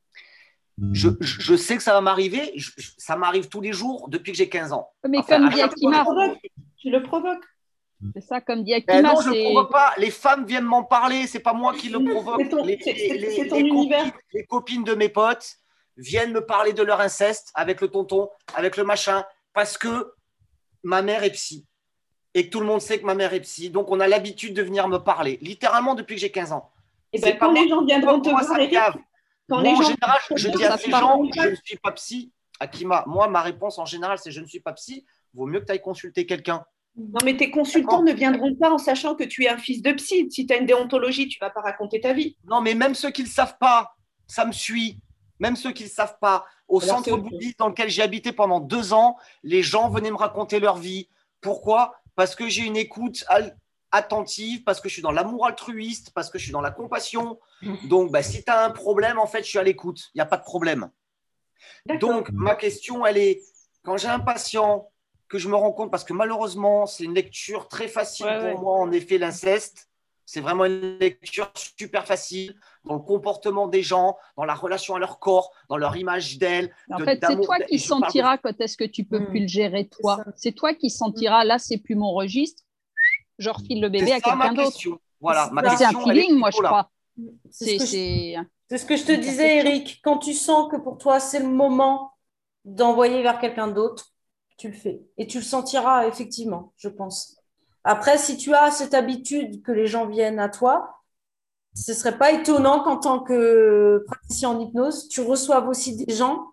Je, je, je sais que ça va m'arriver, je, ça m'arrive tous les jours depuis que j'ai quinze ans. Mais enfin, comme dit Akima, tu le provoques. C'est ça, comme dit Akima. Eh non, je ne le provoque pas. Les femmes viennent m'en parler, c'est pas moi qui le provoque. C'est ton, les, c'est, c'est, les, c'est ton les, univers. Copines, les copines de mes potes viennent me parler de leur inceste avec le tonton, avec le machin, parce que ma mère est psy. Et que tout le monde sait que ma mère est psy. Donc, on a l'habitude de venir me parler, littéralement depuis que j'ai quinze ans. Et ben, quand les gens viendront te voir, Eric, quand moi, les gens... en général, je dis à ces gens, je ne suis pas psy. Akima, moi, ma réponse en général, c'est je ne suis pas psy. Vaut mieux que tu ailles consulter quelqu'un. Non, mais tes consultants D'accord. ne viendront pas en sachant que tu es un fils de psy. Si tu as une déontologie, tu ne vas pas raconter ta vie. Non, mais même ceux qui ne le savent pas, ça me suit. Même ceux qui ne le savent pas. Au Alors, centre bouddhiste dans lequel j'ai habité pendant deux ans, les gens venaient me raconter leur vie. Pourquoi ? Parce que j'ai une écoute attentive, parce que je suis dans l'amour altruiste, parce que je suis dans la compassion. Donc, bah, si tu as un problème, en fait, je suis à l'écoute. Il n'y a pas de problème. D'accord. Donc, ma question, elle est, quand j'ai un patient que je me rends compte, parce que malheureusement, c'est une lecture très facile ouais, pour ouais. moi, en effet, l'inceste. C'est vraiment une lecture super facile dans le comportement des gens, dans la relation à leur corps, dans leur image d'elle. En de, fait, c'est toi qui sentiras de... quand est-ce que tu peux mmh. plus le gérer, toi. C'est, c'est toi qui sentiras, là, c'est plus mon registre, je refile le bébé c'est à ça, quelqu'un ma d'autre. Voilà, ma c'est question, un feeling, moi, je crois. C'est, c'est, ce je... c'est ce que je te disais, Eric. Quand tu sens que pour toi, c'est le moment d'envoyer vers quelqu'un d'autre, tu le fais. Et tu le sentiras, effectivement, je pense. Après, si tu as cette habitude que les gens viennent à toi, ce ne serait pas étonnant qu'en tant que praticien en hypnose, tu reçoives aussi des gens.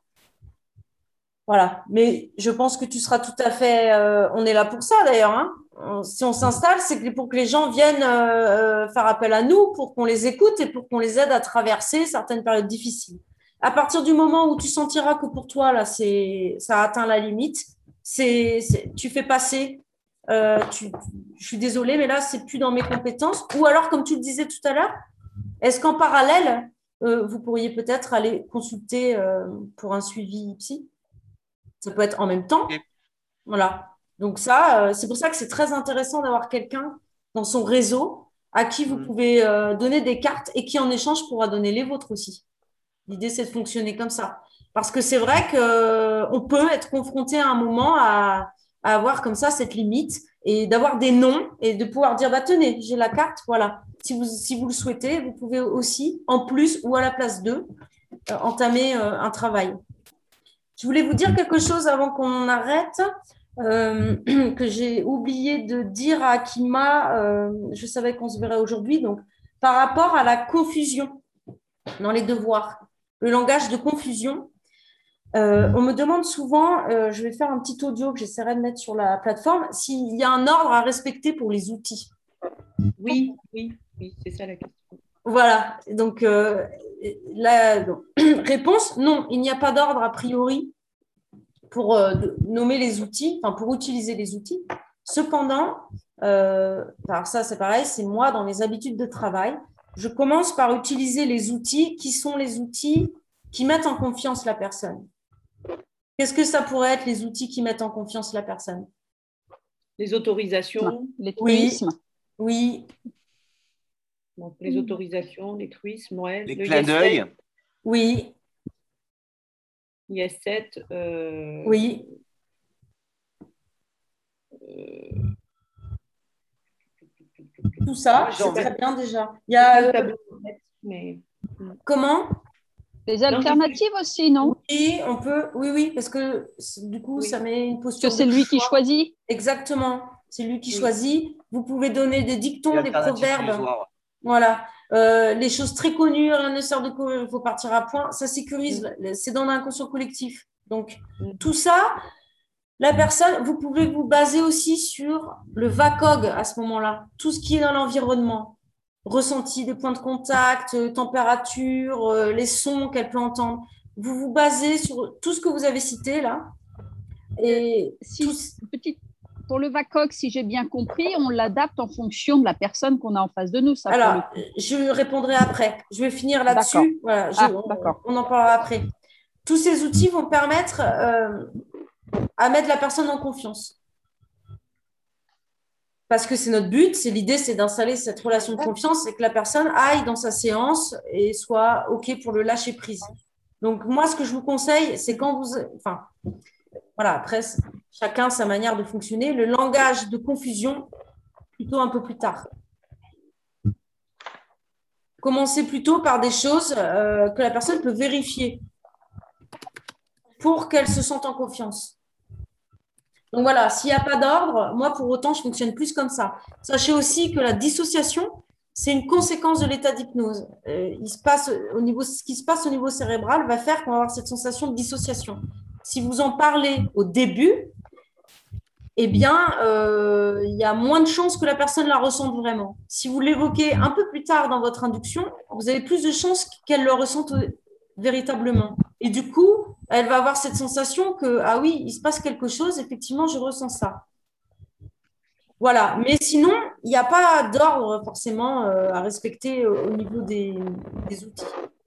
Voilà. Mais je pense que tu seras tout à fait… Euh, on est là pour ça, d'ailleurs. Hein. Si on s'installe, c'est pour que les gens viennent euh, faire appel à nous, pour qu'on les écoute et pour qu'on les aide à traverser certaines périodes difficiles. À partir du moment où tu sentiras que pour toi, là, c'est, ça a atteint la limite, c'est, c'est, tu fais passer… Euh, tu, je suis désolée, mais là, c'est plus dans mes compétences. Ou alors, comme tu le disais tout à l'heure, est-ce qu'en parallèle, euh, vous pourriez peut-être aller consulter euh, pour un suivi psy ? Ça peut être en même temps. Okay. Voilà. Donc ça, euh, c'est pour ça que c'est très intéressant d'avoir quelqu'un dans son réseau à qui vous mmh. pouvez euh, donner des cartes et qui, en échange, pourra donner les vôtres aussi. L'idée, c'est de fonctionner comme ça. Parce que c'est vrai qu'on peut être confronté à un moment à… à avoir comme ça cette limite et d'avoir des noms et de pouvoir dire, bah, tenez, j'ai la carte, voilà. Si vous, si vous le souhaitez, vous pouvez aussi, en plus ou à la place d'eux, euh, entamer euh, un travail. Je voulais vous dire quelque chose avant qu'on arrête, euh, que j'ai oublié de dire à Akima. Euh, je savais qu'on se verrait aujourd'hui. Donc, par rapport à la confusion dans les devoirs, le langage de confusion, euh, on me demande souvent, euh, je vais faire un petit audio que j'essaierai de mettre sur la plateforme, s'il y a un ordre à respecter pour les outils. Oui, oui, oui, c'est ça la question. Voilà, donc euh, la donc, réponse, non, il n'y a pas d'ordre a priori pour euh, nommer les outils, enfin pour utiliser les outils. Cependant, euh, alors ça c'est pareil, c'est moi dans mes habitudes de travail, je commence par utiliser les outils qui sont les outils qui mettent en confiance la personne. Qu'est-ce que ça pourrait être les outils qui mettent en confiance la personne? Les autorisations. Les Oui, truismes. oui, Donc, les autorisations, les truismes, ouais. Les le clins d'œil. oui, I S sept. Euh, oui. euh, Tout ça, Moi, j'ai c'est envie- très bien déjà. Il y pas a le euh, tableau, mais comment? Les alternatives aussi, non? Oui, on peut. Oui, oui, parce que c'est- du coup, Oui. ça met une Parce posture que c'est de lui qui choix. choisit. Exactement. C'est lui qui Oui. choisit. Vous pouvez donner des dictons, des L'alternative proverbes. illusoire. Voilà. Euh, les choses très connues, rien ne sert de quoi, il faut partir à point. Ça sécurise. C'est dans l'inconscient collectif. Donc, Mm. tout ça, la personne, vous pouvez vous baser aussi sur le V A C O G à ce moment-là. Tout ce qui est dans l'environnement. Ressenti des points de contact, euh, température, euh, les sons qu'elle peut entendre. Vous vous basez sur tout ce que vous avez cité là. Et Si, tous... petite, pour le V A C O G, si j'ai bien compris, on l'adapte en fonction de la personne qu'on a en face de nous. Ça, pour le Alors, coup. je répondrai après. Je vais finir là-dessus. D'accord. Voilà, je- Ah, on, d'accord. on en parlera après. Tous ces outils vont permettre euh, à mettre la personne en confiance. Parce que c'est notre but, c'est l'idée, c'est d'installer cette relation de confiance et que la personne aille dans sa séance et soit OK pour le lâcher prise. Donc, moi, ce que je vous conseille, c'est quand vous... Enfin, voilà, après, chacun sa manière de fonctionner. Le langage de confusion, plutôt un peu plus tard. Commencez plutôt par des choses euh, que la personne peut vérifier pour qu'elle se sente en confiance. Donc voilà, s'il n'y a pas d'ordre, moi pour autant, je fonctionne plus comme ça. Sachez aussi que la dissociation, c'est une conséquence de l'état d'hypnose. Euh, il se passe au niveau, ce qui se passe au niveau cérébral va faire qu'on va avoir cette sensation de dissociation. Si vous en parlez au début, eh bien, euh, il y a moins de chances que la personne la ressente vraiment. Si vous l'évoquez un peu plus tard dans votre induction, vous avez plus de chances qu'elle le ressente véritablement. Et du coup, elle va avoir cette sensation que, ah oui, il se passe quelque chose, effectivement, je ressens ça. Voilà. Mais sinon, il n'y a pas d'ordre forcément euh, à respecter au niveau des, des outils.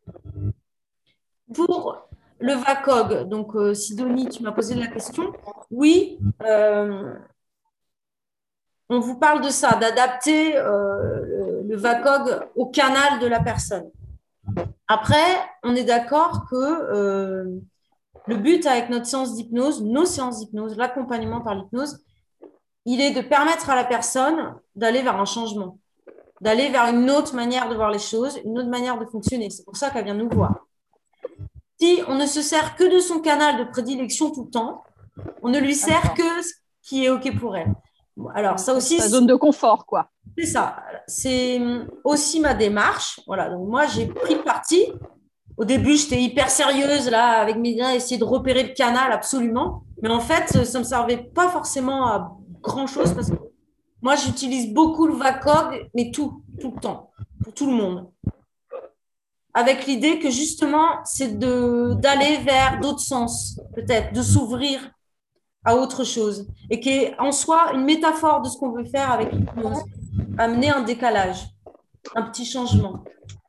Pour le V A C O G, donc euh, Sidonie, tu m'as posé la question. Oui, euh, on vous parle de ça, d'adapter euh, le V A C O G au canal de la personne. Après, on est d'accord que euh, le but avec notre séance d'hypnose, nos séances d'hypnose, l'accompagnement par l'hypnose, il est de permettre à la personne d'aller vers un changement, d'aller vers une autre manière de voir les choses, une autre manière de fonctionner. C'est pour ça qu'elle vient nous voir. Si on ne se sert que de son canal de prédilection tout le temps, on ne lui sert que ce qui est OK pour elle. Alors, ça aussi, sa zone de confort, quoi. C'est ça. C'est aussi ma démarche. Voilà. Donc, moi, j'ai pris parti. Au début, j'étais hyper sérieuse, là, avec mes liens, essayer de repérer le canal, absolument. Mais en fait, ça ne me servait pas forcément à grand-chose parce que moi, j'utilise beaucoup le V A C O G, mais tout, tout le temps, pour tout le monde. Avec l'idée que, justement, c'est de, d'aller vers d'autres sens, peut-être, de s'ouvrir à autre chose. Et qui est en soi une métaphore de ce qu'on veut faire avec l'hypnose. Amener un décalage, un petit changement.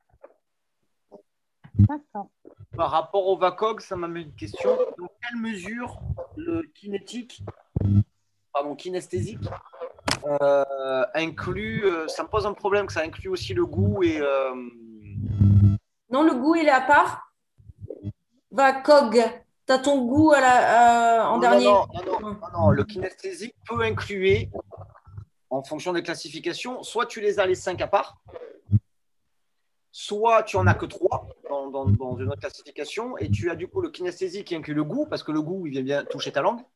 D'accord. Par rapport au V A C O G, ça m'amène une question. Dans quelle mesure le kinétique, pardon, kinesthésique euh, inclut, euh, ça me pose un problème que ça inclut aussi le goût et. Euh... Non, le goût, il est à part. V A C O G. tu as ton goût à la, à- en Non, dernier. non, non, non, non, non, non. Le kinesthésique peut inclure, en fonction des classifications, soit tu les as les cinq à part, soit tu en as que trois dans, dans, dans une autre classification, et tu as du coup le kinesthésique qui inclut le goût, parce que le goût, il vient bien toucher ta langue.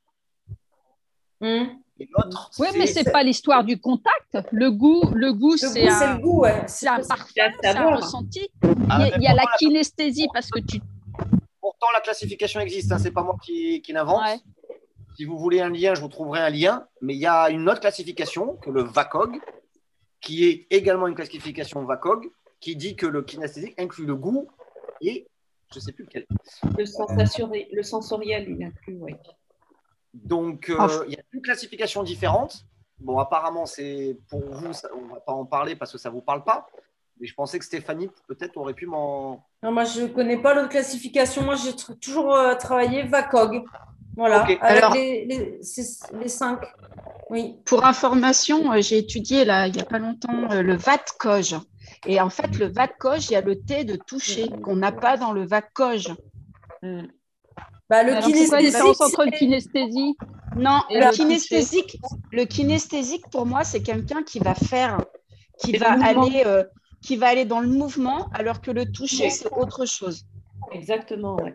Hum. Et l'autre, Oui, mais c'est c'est pas l'histoire du contact. Le goût, le goût, Le c'est goût, c'est un, le goût, ouais. c'est un parfum, C'est à c'est un savoir. ressenti. Ah, Il y a, mais il y a la pourtant, la- kinesthésie parce que tu. pourtant la classification existe, hein, c'est pas moi qui, qui l'invente. Ouais. Si vous voulez un lien, je vous trouverai un lien, mais il y a une autre classification que le V A C O G, qui est également une classification V A C O G, qui dit que le kinesthésique inclut le goût et je ne sais plus lequel. Le, sensatiori- le sensoriel, il inclut, oui. Donc, euh, Enfin. il y a une classification différente. Bon, apparemment, c'est pour vous, ça- on ne va pas en parler parce que ça ne vous parle pas. Mais je pensais que Stéphanie, peut-être, aurait pu m'en. Non, moi, je ne connais pas l'autre classification. Moi, j'ai tr- toujours euh, travaillé V A C O G. Voilà, Ok. avec Alors- les, les, c'est- les cinq. Oui. Pour information, euh, j'ai étudié là, il n'y a pas longtemps euh, le V A T C O G. Et en fait, le V A T C O G, il y a le T de toucher qu'on n'a pas dans le V A C O G. Mm. Bah, le Alors, c'est quoi la différence kinesthésique, entre le c'est- kinesthésie Non, Et le le kinesthésique, le kinesthésique, pour moi, c'est quelqu'un qui va faire, qui C'est va le mouvement. aller, euh, qui va aller dans le mouvement, alors que le toucher, c'est autre chose. Exactement, ouais.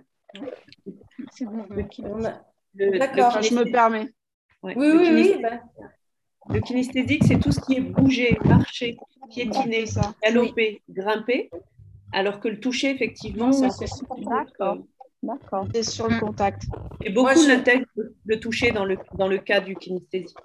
Le, ki- on a- le- D'accord. Enfin, le je me kinesthésique- permets. ouais, Oui, le oui, oui. kinesthésique- bah, Le kinesthésique, c'est tout ce qui est bouger, marcher, piétiner, C'est ça. galoper, grimper, alors que le toucher, effectivement, Oui, c'est oui, encore c'est- tout autre. d'accord. D'accord. C'est sur le contact. Et beaucoup Moi, je- l'intègrent le toucher dans le, dans le cas du kinesthésique.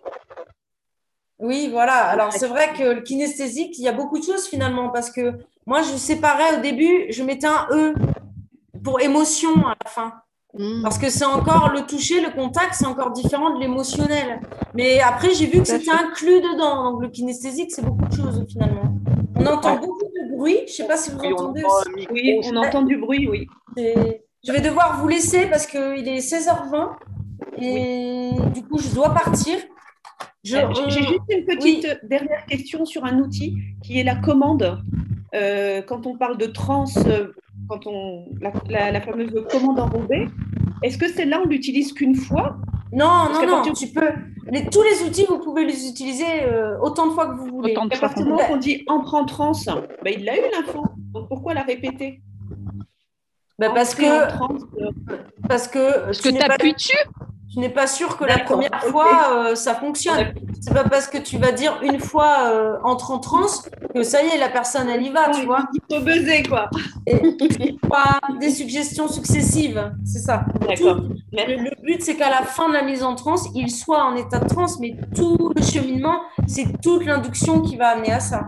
Oui, voilà. Alors, c'est vrai que le kinesthésique, il y a beaucoup de choses finalement parce que moi, je séparais au début, je mettais un E pour émotion à la fin. Mmh. Parce que c'est encore le toucher, le contact, c'est encore différent de l'émotionnel. Mais après, j'ai vu que Tout à c'était inclus dedans. Donc, le kinesthésique, c'est beaucoup de choses finalement. On entend Ouais. beaucoup de bruit. Je ne sais pas si vous Oui, on entendez entend aussi. un micro. Oui, on entend du bruit, oui. C'est- Je vais devoir vous laisser parce qu'il est seize heures vingt et du coup, je dois partir. Je- Euh, J'ai j'ai on- juste une petite dernière question sur un outil qui est la commande. Euh, quand on parle de trans, euh, quand on, la, la- la fameuse commande enrobée, est-ce que celle-là, on l'utilise qu'une fois? Non, Parce non, qu'à non, partir- tu peux. Les, tous les outils, vous pouvez les utiliser euh, autant de fois que vous voulez. Autant de À fois partir qu'on du moment qu'on dit entre en trans, ben, il l'a eu l'info. Donc pourquoi la répéter? Bah, parce Entrer en que, trans, euh, parce que Parce tu que n'es tu pas, appuies dessus. tu n'es pas sûr que la D'accord, première ok. fois, euh, ça fonctionne. C'est pas parce que tu vas dire une fois euh, entre en transe que ça y est, la personne, elle y va, tu vois. Il faut buzzer, quoi. Pas des suggestions successives, c'est ça. D'accord. Tout- Le, le but, c'est qu'à la fin de la mise en transe, il soit en état de transe, mais tout le cheminement, c'est toute l'induction qui va amener à ça.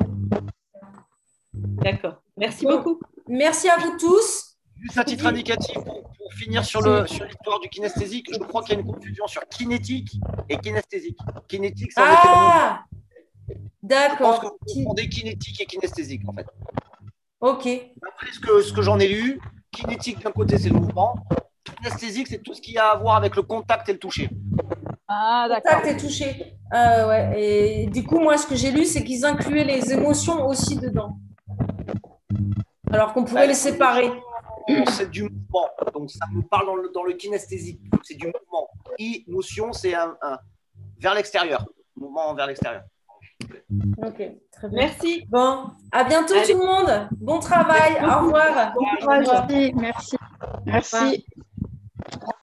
D'accord. Merci Bon. beaucoup. Merci à vous tous. Juste à titre indicatif, pour, pour finir sur le- sur l'histoire du kinesthésique, je crois qu'il y a une confusion sur kinétique et kinesthésique. Kinétique, ça en était le mouvement. Ah, Je pense que d'accord. vous confondez kinétique et kinesthésique, en fait. Ok. Après ce que, ce que j'en ai lu, kinétique d'un côté, c'est le mouvement. Kinesthésique, c'est tout ce qui a à voir avec le contact et le toucher. Ah, d'accord. Contact et touché. Euh, ouais. Et du coup, moi, ce que j'ai lu, c'est qu'ils incluaient les émotions aussi dedans. Alors qu'on pourrait Bah, les séparer. C'est du mouvement. Donc, ça me parle dans le, dans le kinesthésique. C'est du mouvement. Émotion, c'est un, un- vers l'extérieur. Mouvement vers l'extérieur. Ok, très bien. Merci. Bon, à bientôt Allez. tout le monde. Bon travail. Merci Au beaucoup. revoir. Bon courage. Merci. Merci. Merci.